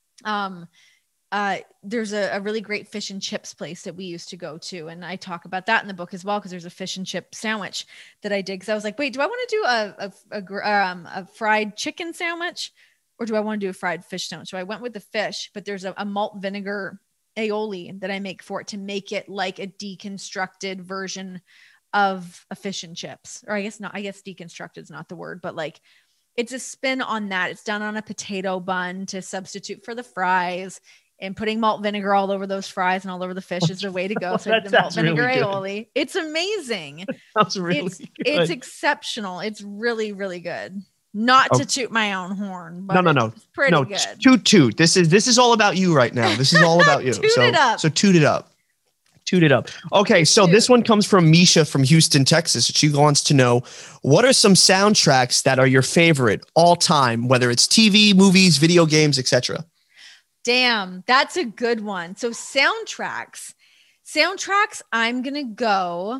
there's a really great fish and chips place that we used to go to. And I talk about that in the book as well, because there's a fish and chip sandwich that I did. Cause I was like, wait, do I want to do a fried chicken sandwich, or do I want to do a fried fish sandwich? So I went with the fish, but there's a malt vinegar aioli that I make for it to make it like a deconstructed version of a fish and chips. Or I guess deconstructed is not the word, but like it's a spin on that. It's done on a potato bun to substitute for the fries, and putting malt vinegar all over those fries and all over the fish is the way to go. So the malt vinegar really aioli. It's amazing. That's really good. It's exceptional. It's really, really good. Not to toot my own horn, but no. It's pretty good. Toot. This is all about you right now. This is all about you. Toot it up. So toot it up. Toot it up. Okay, so this one comes from Misha from Houston, Texas. She wants to know, what are some soundtracks that are your favorite all time, whether it's TV, movies, video games, etc.? Damn, that's a good one. So soundtracks, I'm going to go.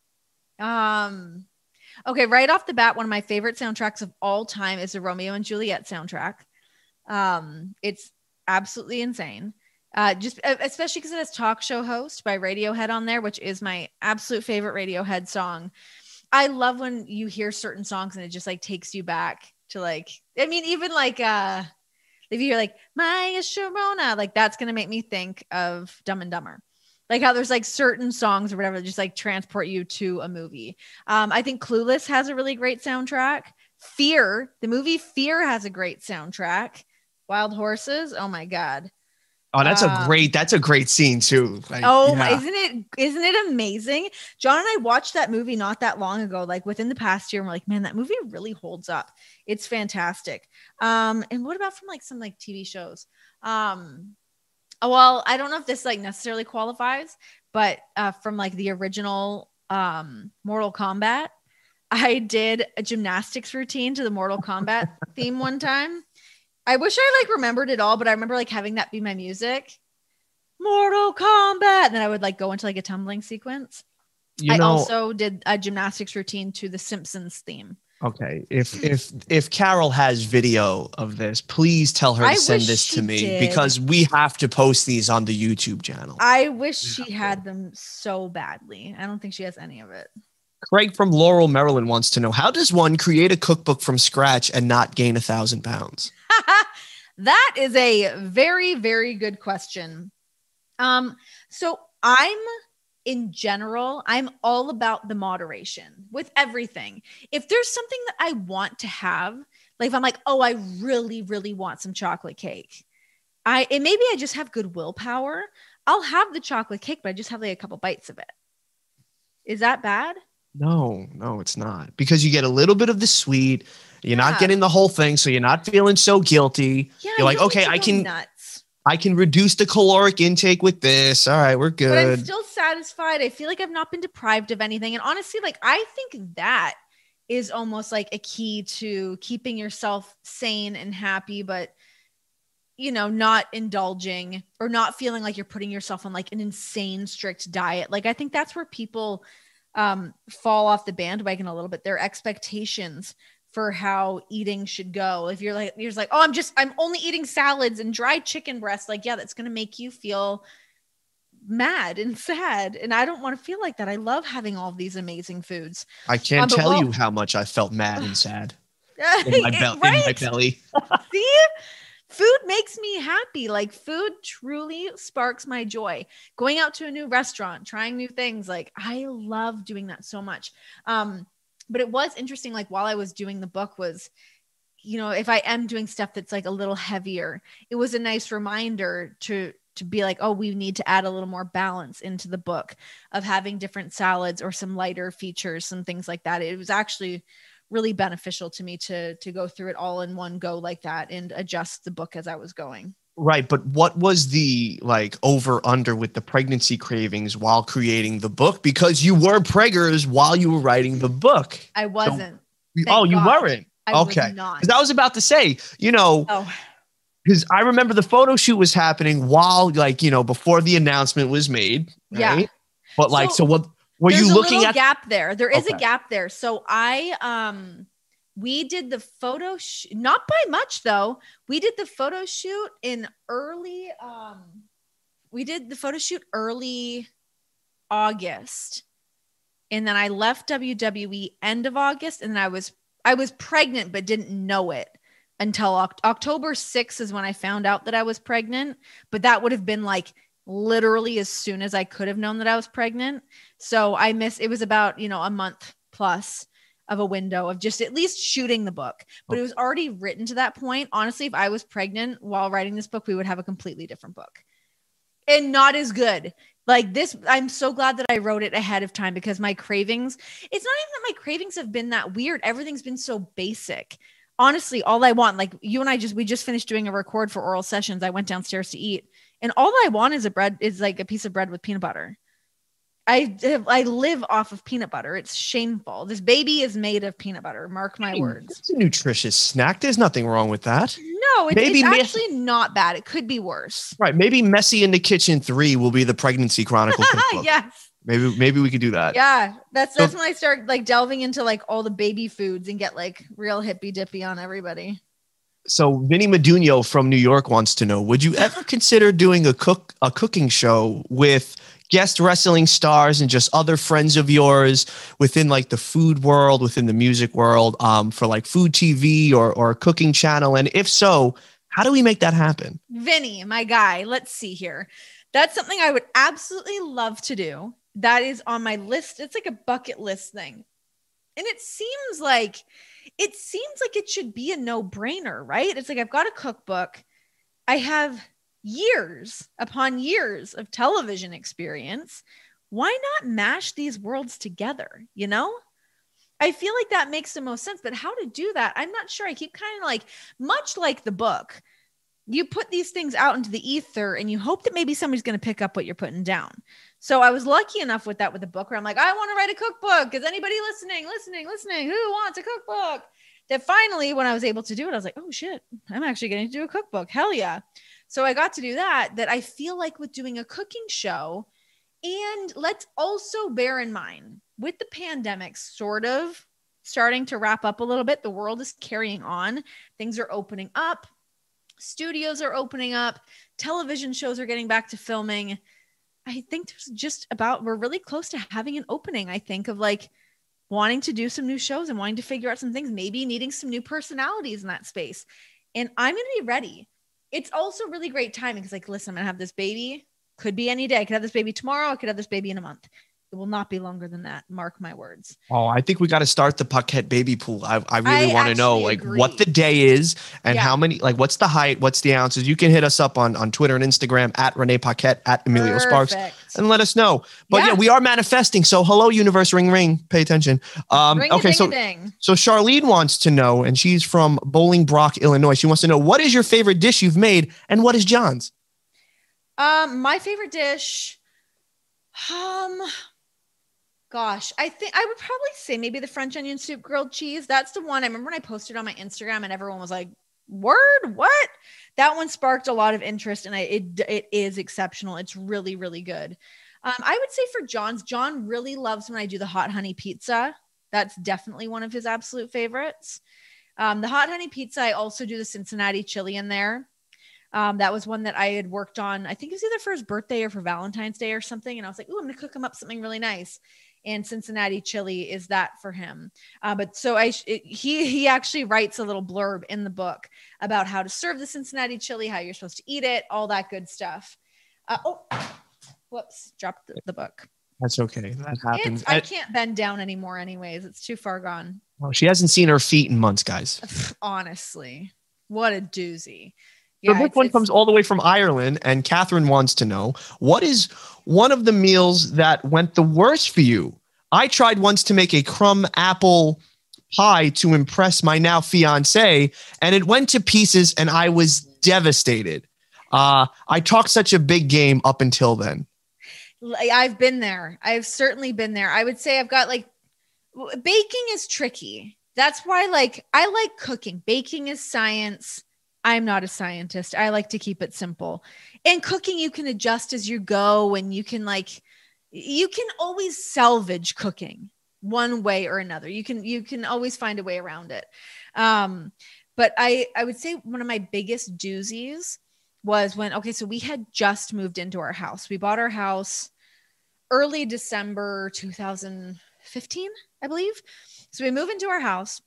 Okay, right off the bat, one of my favorite soundtracks of all time is the Romeo and Juliet soundtrack. It's absolutely insane. Just especially because it has Talk Show Host by Radiohead on there, which is my absolute favorite Radiohead song. I love when you hear certain songs and it just like takes you back to like, I mean, even like if you hear like Maya Sharona, like that's gonna make me think of Dumb and Dumber. Like how there's like certain songs or whatever that just like transport you to a movie. I think Clueless has a really great soundtrack. Fear, the movie Fear has a great soundtrack. Wild Horses, oh my God. Oh, that's a great scene too. Like, isn't it amazing? John and I watched that movie not that long ago, like within the past year. And we're like, man, that movie really holds up. It's fantastic. And what about from like some like TV shows? Well, I don't know if this like necessarily qualifies, but from like the original Mortal Kombat. I did a gymnastics routine to the Mortal Kombat theme one time. I wish I like remembered it all, but I remember like having that be my music. Mortal Kombat. And then I would like go into like a tumbling sequence. I also did a gymnastics routine to the Simpsons theme. Okay. If Carol has video of this, please tell her to send this to me because we have to post these on the YouTube channel. I wish she had them so badly. I don't think she has any of it. Craig from Laurel, Maryland wants to know, how does one create a cookbook from scratch and not gain 1,000 pounds? That is a very, very good question. So in general, I'm all about the moderation with everything. If there's something that I want to have, like if I'm like, oh, I really, really want some chocolate cake. And maybe I just have good willpower. I'll have the chocolate cake, but I just have like a couple bites of it. Is that bad? No, it's not. Because you get a little bit of the sweet. You're not getting the whole thing. So you're not feeling so guilty. Yeah, you're like, okay, I can reduce the caloric intake with this. All right, we're good. But I'm still satisfied. I feel like I've not been deprived of anything. And honestly, like I think that is almost like a key to keeping yourself sane and happy, but not indulging or not feeling like you're putting yourself on like an insane strict diet. Like I think that's where people fall off the bandwagon a little bit. Their expectations for how eating should go. If you're just like, oh, I'm only eating salads and dried chicken breasts. Like, yeah, that's going to make you feel mad and sad. And I don't want to feel like that. I love having all these amazing foods. I can't tell you how much I felt mad and sad in my belly. See? Food makes me happy. Like food truly sparks my joy. Going out to a new restaurant, trying new things. Like I love doing that so much. But it was interesting. Like while I was doing the book was, if I am doing stuff that's like a little heavier, it was a nice reminder to be like, oh, we need to add a little more balance into the book of having different salads or some lighter features, some things like that. It was actually really beneficial to me to go through it all in one go like that and adjust the book as I was going. Right. But what was the like over under with the pregnancy cravings while creating the book? Because you were preggers while you were writing the book. I wasn't. So, you weren't? I was not. Because I was about to say, because I remember the photo shoot was happening while before the announcement was made. Right? Yeah. But so what? Were you looking at gap there? There is a gap there. So we did the photo shoot, not by much though. We did the photo shoot in early August. And then I left WWE end of August, and then I was pregnant but didn't know it until October 6th is when I found out that I was pregnant, but that would have been like literally as soon as I could have known that I was pregnant. So it was about, a month plus of a window of just at least shooting the book, but it was already written to that point. Honestly, if I was pregnant while writing this book, we would have a completely different book and not as good. Like this, I'm so glad that I wrote it ahead of time because my cravings, it's not even that my cravings have been that weird. Everything's been so basic. Honestly, all I want, like you and we just finished doing a record for Oral Sessions. I went downstairs to eat. And all I want is like a piece of bread with peanut butter. I live off of peanut butter. It's shameful. This baby is made of peanut butter. Mark my words. It's a nutritious snack. There's nothing wrong with that. No, it's actually not bad. It could be worse. Right. Maybe Messy in the Kitchen 3 will be the Pregnancy Chronicle cookbook. Yes. Maybe we could do that. Yeah. That's when I start like delving into like all the baby foods and get like real hippy dippy on everybody. So Vinny Medugno from New York wants to know, would you ever consider doing a cooking show with guest wrestling stars and just other friends of yours within like the food world, within the music world, for like food TV or a cooking channel? And if so, how do we make that happen? Vinny, my guy, let's see here. That's something I would absolutely love to do. That is on my list. It's like a bucket list thing. And it seems like it should be a no-brainer, right? It's like I've got a cookbook. I have years upon years of television experience. Why not mash these worlds together? I feel like that makes the most sense, but how to do that? I'm not sure. I keep kind of like, much like the book, you put these things out into the ether and you hope that maybe somebody's going to pick up what you're putting down. So I was lucky enough with the book where I'm like, I want to write a cookbook. Is anybody listening? Who wants a cookbook? That finally, when I was able to do it, I was like, oh shit, I'm actually getting to do a cookbook. Hell yeah. So I got to do that I feel like with doing a cooking show. And let's also bear in mind, with the pandemic sort of starting to wrap up a little bit, the world is carrying on. Things are opening up. Studios are opening up. Television shows are getting back to filming. I think we're really close to having an opening, I think, of like wanting to do some new shows and wanting to figure out some things, maybe needing some new personalities in that space. And I'm going to be ready. It's also really great timing because, like, listen, I'm going to have this baby. Could be any day. I could have this baby tomorrow. I could have this baby in a month. It will not be longer than that. Mark my words. Oh, I think we got to start the Paquette baby pool. I really want to know like what the day is and how many, like what's the height, what's the ounces. You can hit us up on Twitter and Instagram at Renee Paquette, at Emilio Sparks, and let us know. But yeah, we are manifesting. So hello, universe, ring, ring, pay attention. Okay. So Charlene wants to know, and she's from Bolingbrook, Illinois. She wants to know, what is your favorite dish you've made and what is John's? My favorite dish, gosh, I think I would probably say maybe the French onion soup grilled cheese. That's the one I remember when I posted on my Instagram and everyone was like, word, what? That one sparked a lot of interest and it is exceptional. It's really, really good. I would say for John really loves when I do the hot honey pizza. That's definitely one of his absolute favorites. The hot honey pizza, I also do the Cincinnati chili in there. That was one that I had worked on. I think it was either for his birthday or for Valentine's Day or something. And I was like, oh, I'm going to cook him up something really nice. And Cincinnati chili is that for him. But so he actually writes a little blurb in the book about how to serve the Cincinnati chili, how you're supposed to eat it, all that good stuff. Whoops, dropped the book. That's okay. That happens. I can't bend down anymore anyways. It's too far gone. Well, she hasn't seen her feet in months, guys. Honestly, what a doozy. So this one comes all the way from Ireland, and Catherine wants to know, what is one of the meals that went the worst for you? I tried once to make a crumb apple pie to impress my now fiance, and it went to pieces, and I was devastated. I talked such a big game up until then. I've been there. I've certainly been there. I would say I've got baking is tricky. That's why I like cooking. Baking is science. I'm not a scientist. I like to keep it simple. And cooking, you can adjust as you go, and you can always salvage cooking one way or another. You can always find a way around it. But I would say one of my biggest doozies was so we had just moved into our house. We bought our house early December 2015, I believe. So we moved into our house,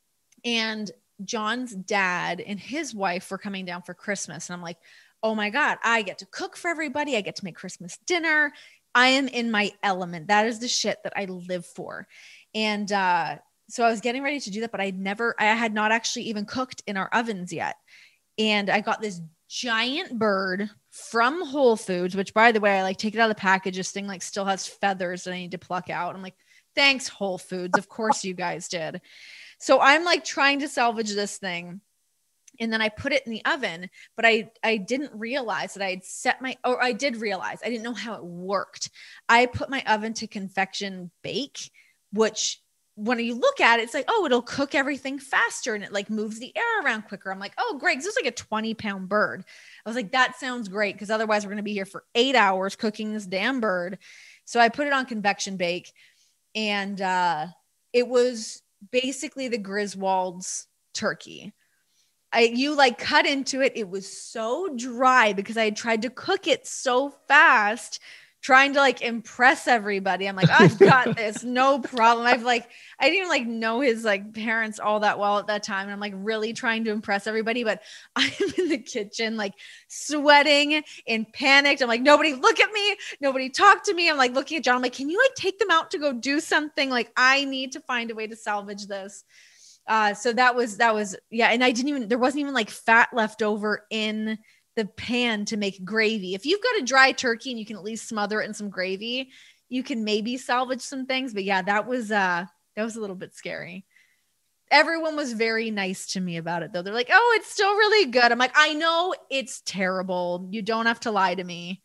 and John's dad and his wife were coming down for Christmas. And I'm like, oh my God, I get to cook for everybody. I get to make Christmas dinner. I am in my element. That is the shit that I live for. And so I was getting ready to do that, but I had not actually even cooked in our ovens yet. And I got this giant bird from Whole Foods, which, by the way, I take it out of the package. This thing still has feathers that I need to pluck out. I'm like, thanks, Whole Foods. Of course you guys did. So I'm trying to salvage this thing. And then I put it in the oven, but I didn't realize that I did realize I didn't know how it worked. I put my oven to convection bake, which when you look at it, it's it'll cook everything faster and it moves the air around quicker. I'm like, oh, Greg, this is a 20-pound bird. I was like, that sounds great. Cause otherwise we're going to be here for 8 hours cooking this damn bird. So I put it on convection bake, and it was basically the Griswold's turkey. You cut into it. It was so dry because I had tried to cook it so fast, trying to impress everybody. I'm like, I've got this, no problem. I didn't even know his parents all that well at that time. And I'm really trying to impress everybody, but I'm in the kitchen, sweating and panicked. I'm like, nobody look at me. Nobody talk to me. I'm looking at John. I'm like, can you take them out to go do something? I need to find a way to salvage this. So that was, yeah. And there wasn't even fat left over in the pan to make gravy. If you've got a dry turkey and you can at least smother it in some gravy, you can maybe salvage some things. But yeah, that was a little bit scary. Everyone was very nice to me about it though. They're like, oh, it's still really good. I'm like, I know it's terrible. You don't have to lie to me.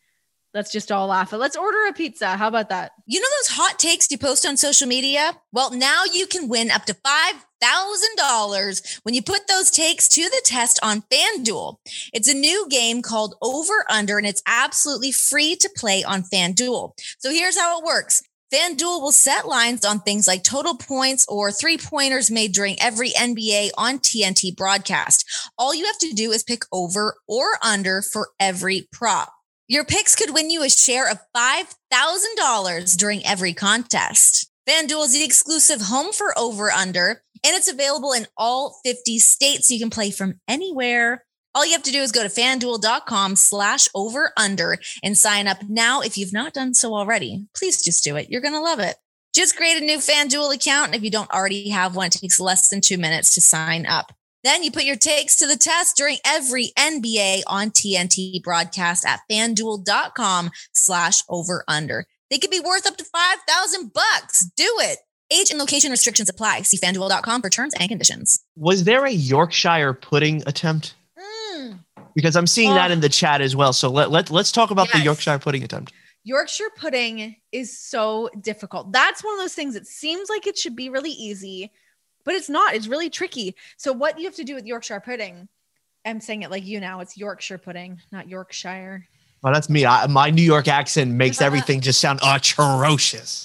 let's just all laugh. Let's order a pizza. How about that? You know those hot takes you post on social media? Well, now you can win up to $5,000 when you put those takes to the test on FanDuel. It's a new game called Over Under, and it's absolutely free to play on FanDuel. So here's how it works. FanDuel will set lines on things like total points or three-pointers made during every NBA on TNT broadcast. All you have to do is pick over or under for every prop. Your picks could win you a share of $5,000 during every contest. FanDuel is the exclusive home for Over Under, and it's available in all 50 states. So you can play from anywhere. All you have to do is go to FanDuel.com/over-under and sign up now. If you've not done so already, please just do it. You're going to love it. Just create a new FanDuel account. And if you don't already have one, it takes less than 2 minutes to sign up. Then you put your takes to the test during every NBA on TNT broadcast at FanDuel.com/over-under. They could be worth up to $5,000. Do it. Age and location restrictions apply. See FanDuel.com for terms and conditions. Was there a Yorkshire pudding attempt? Because I'm seeing that in the chat as well. So let's talk about the Yorkshire pudding attempt. Yorkshire pudding is so difficult. That's one of those things that seems like it should be really easy, but it's not. It's really tricky. So what you have to do with Yorkshire pudding, I'm saying it like you now, it's Yorkshire pudding, not Yorkshire. Well, that's me. My New York accent makes everything just sound atrocious.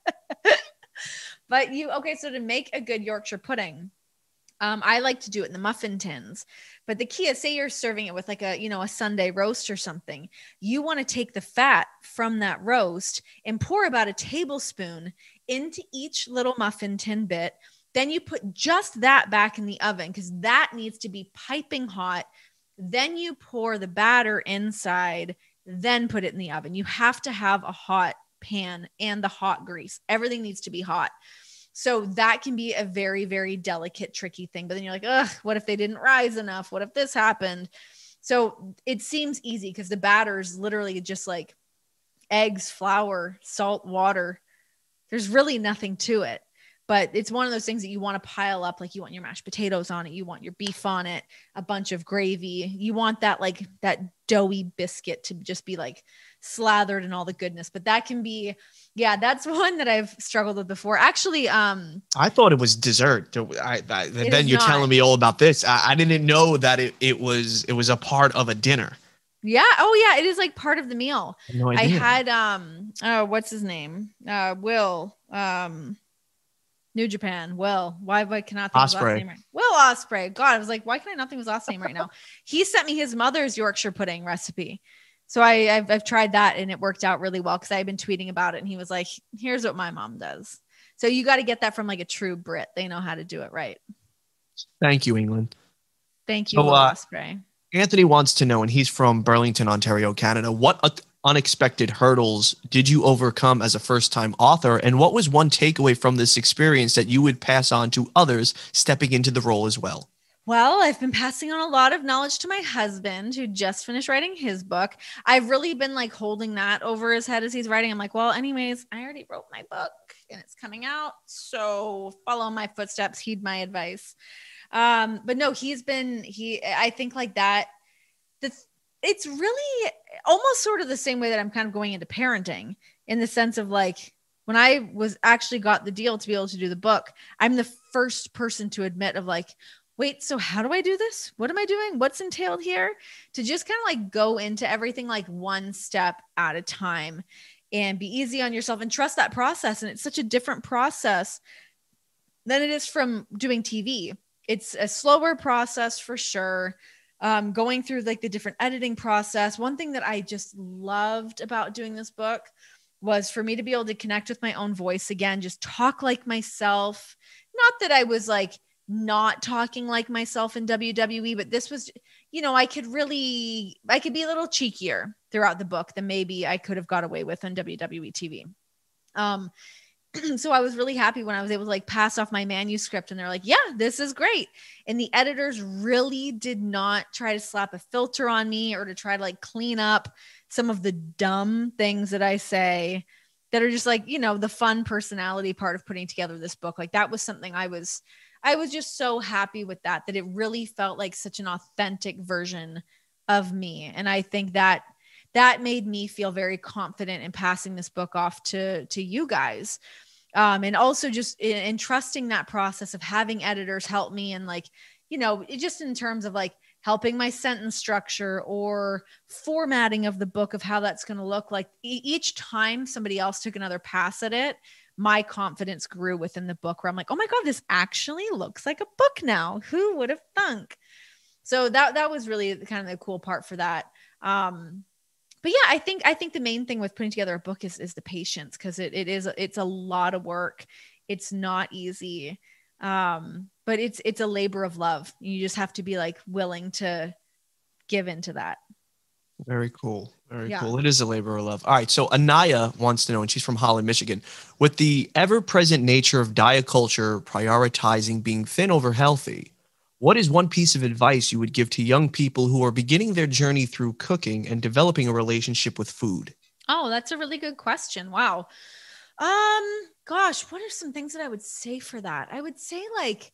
But so to make a good Yorkshire pudding, I like to do it in the muffin tins. But the key is, say you're serving it with like a Sunday roast or something. You want to take the fat from that roast and pour about a tablespoon into each little muffin tin bit. Then you put just that back in the oven because that needs to be piping hot. Then you pour the batter inside, then put it in the oven. You have to have a hot pan and the hot grease. Everything needs to be hot. So that can be a very, very delicate, tricky thing. But then you're like, ugh, what if they didn't rise enough? What if this happened? So it seems easy because the batter is literally just like eggs, flour, salt, water. There's really nothing to it. But it's one of those things that you want to pile up. Like you want your mashed potatoes on it. You want your beef on it, a bunch of gravy. You want that doughy biscuit to just be like slathered in all the goodness. But that can be, that's one that I've struggled with before. Actually, I thought it was dessert. Then you're not. telling me all about this. I didn't know that it was a part of a dinner. Yeah. Oh yeah. It is like part of the meal. No idea. I had, what's his name? Will, New Japan. Will, why cannot think of his last name right? Will Ospreay. God, I was like, why can I not think of his last name right now? He sent me his mother's Yorkshire pudding recipe. So I've tried that and it worked out really well because I've been tweeting about it and he was like, here's what my mom does. So you got to get that from like a true Brit. They know how to do it right. Thank you, England. Thank you, Will Ospreay. Anthony wants to know, and he's from Burlington, Ontario, Canada, what unexpected hurdles did you overcome as a first-time author? And what was one takeaway from this experience that you would pass on to others stepping into the role as well? Well, I've been passing on a lot of knowledge to my husband who just finished writing his book. I've really been like holding that over his head as he's writing. I'm like, well, anyways, I already wrote my book and it's coming out. So follow my footsteps, heed my advice. But no, I think like that, it's really almost sort of the same way that I'm kind of going into parenting in the sense of like, when I was actually got the deal to be able to do the book, I'm the first person to admit of like, wait, so how do I do this? What am I doing? What's entailed here? To just kind of like go into everything like one step at a time and be easy on yourself and trust that process. And it's such a different process than it is from doing TV. It's a slower process for sure. Going through like the different editing process. One thing that I just loved about doing this book was for me to be able to connect with my own voice again, just talk like myself. Not that I was like not talking like myself in WWE, but this was, I could be a little cheekier throughout the book than maybe I could have got away with on WWE TV. So I was really happy when I was able to like pass off my manuscript and they're like, yeah, this is great. And the editors really did not try to slap a filter on me or to try to like clean up some of the dumb things that I say that are just like, the fun personality part of putting together this book. Like that was something I was just so happy with that it really felt like such an authentic version of me. And I think that that made me feel very confident in passing this book off to you guys. And also just in trusting that process of having editors help me, and like, you know, just in terms of like helping my sentence structure or formatting of the book of how that's going to look like. Each time somebody else took another pass at it, my confidence grew within the book, where I'm like, oh my God, this actually looks like a book now. Who would have thunk? So that was really kind of the cool part for that. But yeah, I think the main thing with putting together a book is the patience, because it's a lot of work. It's not easy. But it's a labor of love. You just have to be like willing to give into that. Very cool. Very cool. It is a labor of love. All right. So Anaya wants to know, and she's from Holland, Michigan, with the ever-present nature of diet culture prioritizing being thin over healthy, what is one piece of advice you would give to young people who are beginning their journey through cooking and developing a relationship with food? Oh, that's a really good question. Wow. Gosh, what are some things that I would say for that? I would say, like,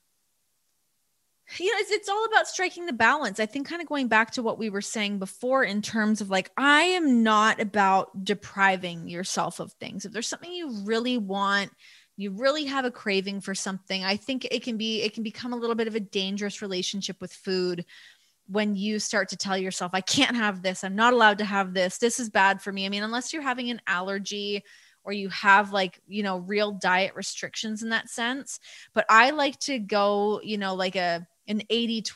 you know, it's all about striking the balance. I think kind of going back to what we were saying before in terms of like, I am not about depriving yourself of things. If there's something you really want, you really have a craving for something, I think it can become a little bit of a dangerous relationship with food when you start to tell yourself, I can't have this. I'm not allowed to have this. This is bad for me. I mean, unless you're having an allergy or you have like, you know, real diet restrictions in that sense. But I like to go, you know, like an 80-20,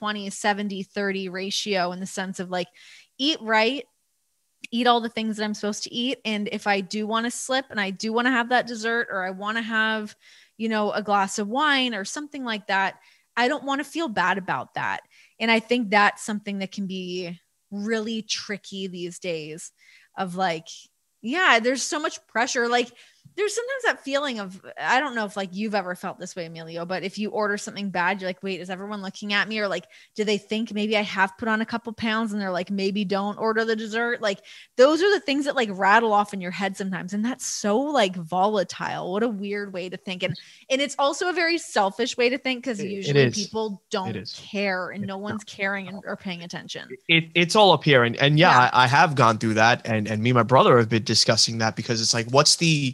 70-30 ratio, in the sense of like, eat right, eat all the things that I'm supposed to eat. And if I do want to slip and I do want to have that dessert, or I want to have, you know, a glass of wine or something like that, I don't want to feel bad about that. And I think that's something that can be really tricky these days of like, yeah, there's so much pressure. Like there's sometimes that feeling of, I don't know if like you've ever felt this way, Emilio, but if you order something bad, you're like, wait, is everyone looking at me? Or like, do they think maybe I have put on a couple pounds, and they're like, maybe don't order the dessert. Like those are the things that like rattle off in your head sometimes. And that's so like volatile. What a weird way to think. And it's also a very selfish way to think, because usually people don't care, and no one's caring or paying attention. It's all up here. And yeah, I have gone through that. And me and my brother have been discussing that, because it's like, what's the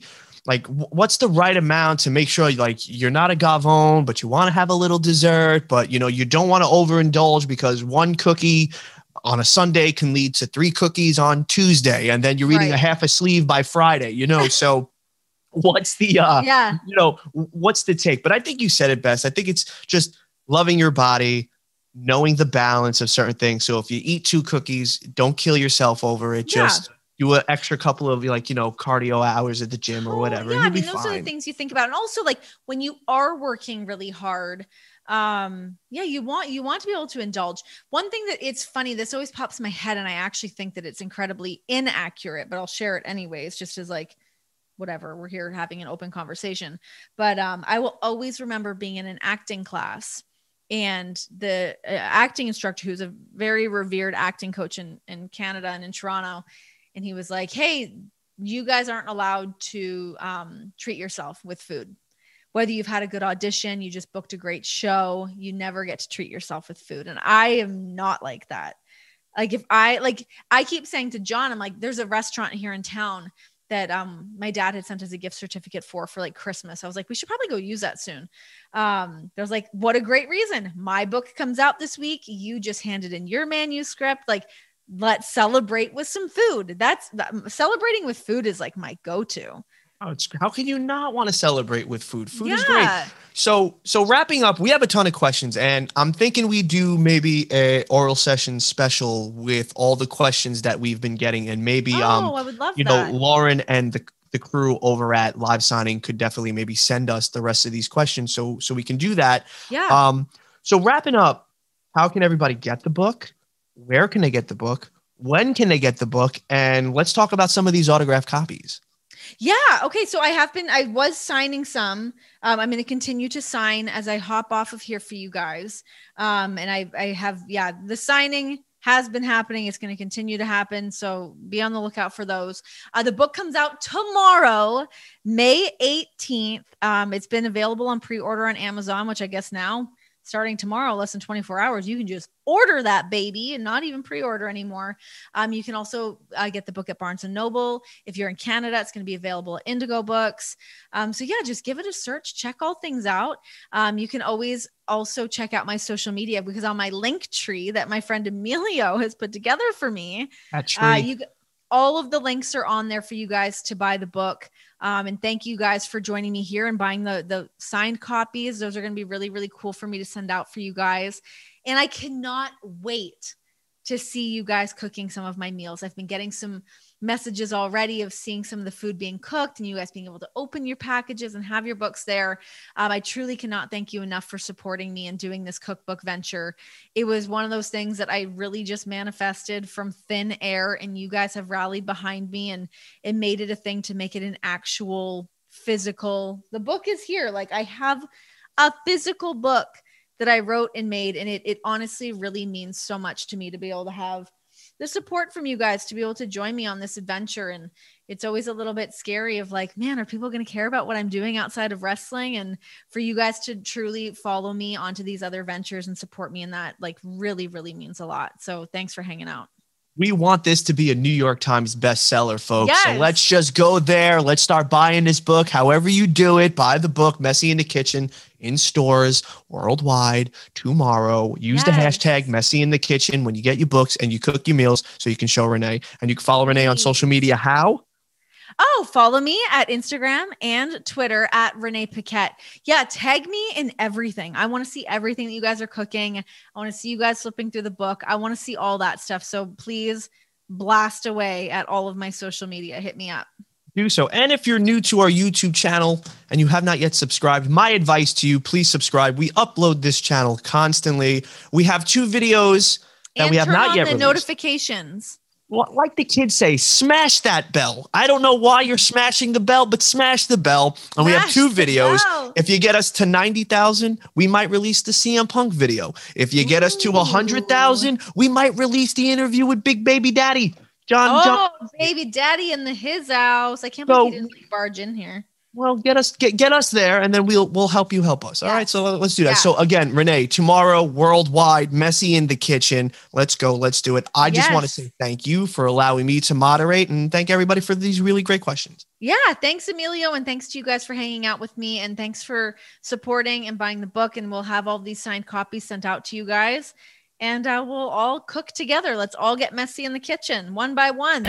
right amount to make sure like you're not a gavone, but you want to have a little dessert, but you know, you don't want to overindulge, because one cookie on a Sunday can lead to 3 cookies on Tuesday. And then you're eating a half a sleeve by Friday, you know? So what's the, you know, what's the take? But I think you said it best. I think it's just loving your body, knowing the balance of certain things. So if you eat 2 cookies, don't kill yourself over it. Just do an extra couple of like, you know, cardio hours at the gym or whatever. Yeah, I mean, those are the things you think about. And also like when you are working really hard, you want to be able to indulge. One thing that it's funny, this always pops in my head, and I actually think that it's incredibly inaccurate, but I'll share it anyways, just as like, whatever, we're here having an open conversation. But I will always remember being in an acting class, and the acting instructor, who's a very revered acting coach in Canada and in Toronto, and he was like, hey, you guys aren't allowed to treat yourself with food. Whether you've had a good audition, you just booked a great show, you never get to treat yourself with food. And I am not like that. Like I keep saying to John, I'm like, there's a restaurant here in town that my dad had sent us a gift certificate for like Christmas. I was like, we should probably go use that soon. I was like, what a great reason. My book comes out this week. You just handed in your manuscript. Like, let's celebrate with some food. Celebrating with food is like my go-to. Oh, how can you not want to celebrate with food? Food is great. So wrapping up, we have a ton of questions, and I'm thinking we do maybe a oral session special with all the questions that we've been getting, and maybe I would love you know, Lauren and the crew over at Live Signing could definitely maybe send us the rest of these questions, so we can do that. Yeah. So wrapping up, how can everybody get the book? Where can they get the book? When can they get the book? And let's talk about some of these autographed copies. Yeah. Okay. So I was signing some. I'm going to continue to sign as I hop off of here for you guys. And I have, the signing has been happening. It's going to continue to happen. So be on the lookout for those. The book comes out tomorrow, May 18th. It's been available on pre-order on Amazon, which I guess now starting tomorrow, less than 24 hours, you can just order that baby and not even pre-order anymore. You can also get the book at Barnes & Noble. If you're in Canada, it's going to be available at Indigo Books. So yeah, just give it a search, check all things out. You can always also check out my social media, because on my link tree that my friend Emilio has put together for me, all of the links are on there for you guys to buy the book. And thank you guys for joining me here and buying the signed copies. Those are going to be really, really cool for me to send out for you guys. And I cannot wait to see you guys cooking some of my meals. I've been getting some messages already of seeing some of the food being cooked and you guys being able to open your packages and have your books there. I truly cannot thank you enough for supporting me and doing this cookbook venture. It was one of those things that I really just manifested from thin air, and you guys have rallied behind me and it made it a thing to make it an actual physical. The book is here. Like, I have a physical book that I wrote and made, and it honestly really means so much to me to be able to have the support from you guys, to be able to join me on this adventure. And it's always a little bit scary of like, man, are people going to care about what I'm doing outside of wrestling? And for you guys to truly follow me onto these other ventures and support me in that, like, really, really means a lot. So thanks for hanging out. We want this to be a New York Times bestseller, folks. Yes. So let's just go there. Let's start buying this book. However you do it, buy the book, Messy in the Kitchen, in stores worldwide tomorrow. Use the hashtag Messy in the Kitchen when you get your books and you cook your meals so you can show Renee. And you can follow Renee on social media. How? Oh, follow me at Instagram and Twitter at Renee Paquette. Yeah, tag me in everything. I want to see everything that you guys are cooking. I want to see you guys flipping through the book. I want to see all that stuff. So please blast away at all of my social media. Hit me up. Do so. And if you're new to our YouTube channel and you have not yet subscribed, my advice to you, please subscribe. We upload this channel constantly. We have 2 videos that we have not yet released. Notifications. Well, like the kids say, smash that bell. I don't know why you're smashing the bell, but smash the bell. And we have 2 videos. If you get us to 90,000, we might release the CM Punk video. If you get us to 100,000, we might release the interview with Big Baby Daddy. John. Baby Daddy in his house. I can't believe he didn't barge in here. Well, get us there, and then we'll help you help us. All right, so let's do that. Yeah. So again, Renee, tomorrow, worldwide, Messy in the Kitchen. Let's go. Let's do it. I just want to say thank you for allowing me to moderate, and thank everybody for these really great questions. Yeah, thanks, Emilio, and thanks to you guys for hanging out with me, and thanks for supporting and buying the book. And we'll have all these signed copies sent out to you guys, and we'll all cook together. Let's all get messy in the kitchen, one by one.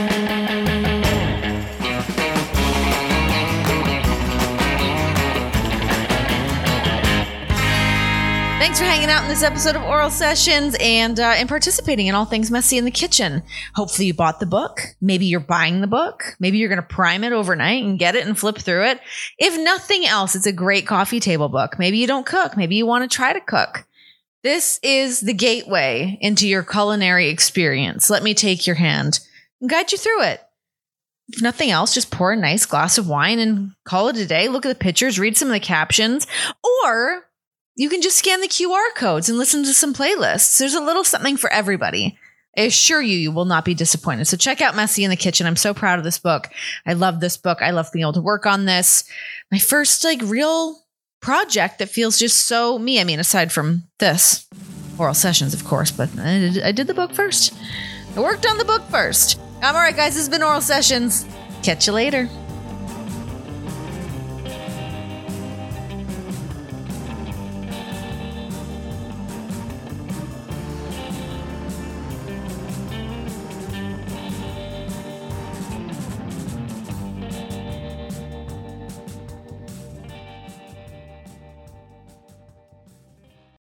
Thanks for hanging out in this episode of Oral Sessions and participating in all things messy in the kitchen. Hopefully you bought the book. Maybe you're buying the book. Maybe you're going to prime it overnight and get it and flip through it. If nothing else, it's a great coffee table book. Maybe you don't cook. Maybe you want to try to cook. This is the gateway into your culinary experience. Let me take your hand and guide you through it. If nothing else, just pour a nice glass of wine and call it a day. Look at the pictures, read some of the captions, or you can just scan the QR codes and listen to some playlists. There's a little something for everybody. I assure you, you will not be disappointed. So check out Messy in the Kitchen. I'm so proud of this book. I love this book. I love being able to work on this. My first real project that feels just so me. I mean, aside from this, Oral Sessions, of course, but I did the book first. I worked on the book first. All right, guys, this has been Oral Sessions. Catch you later.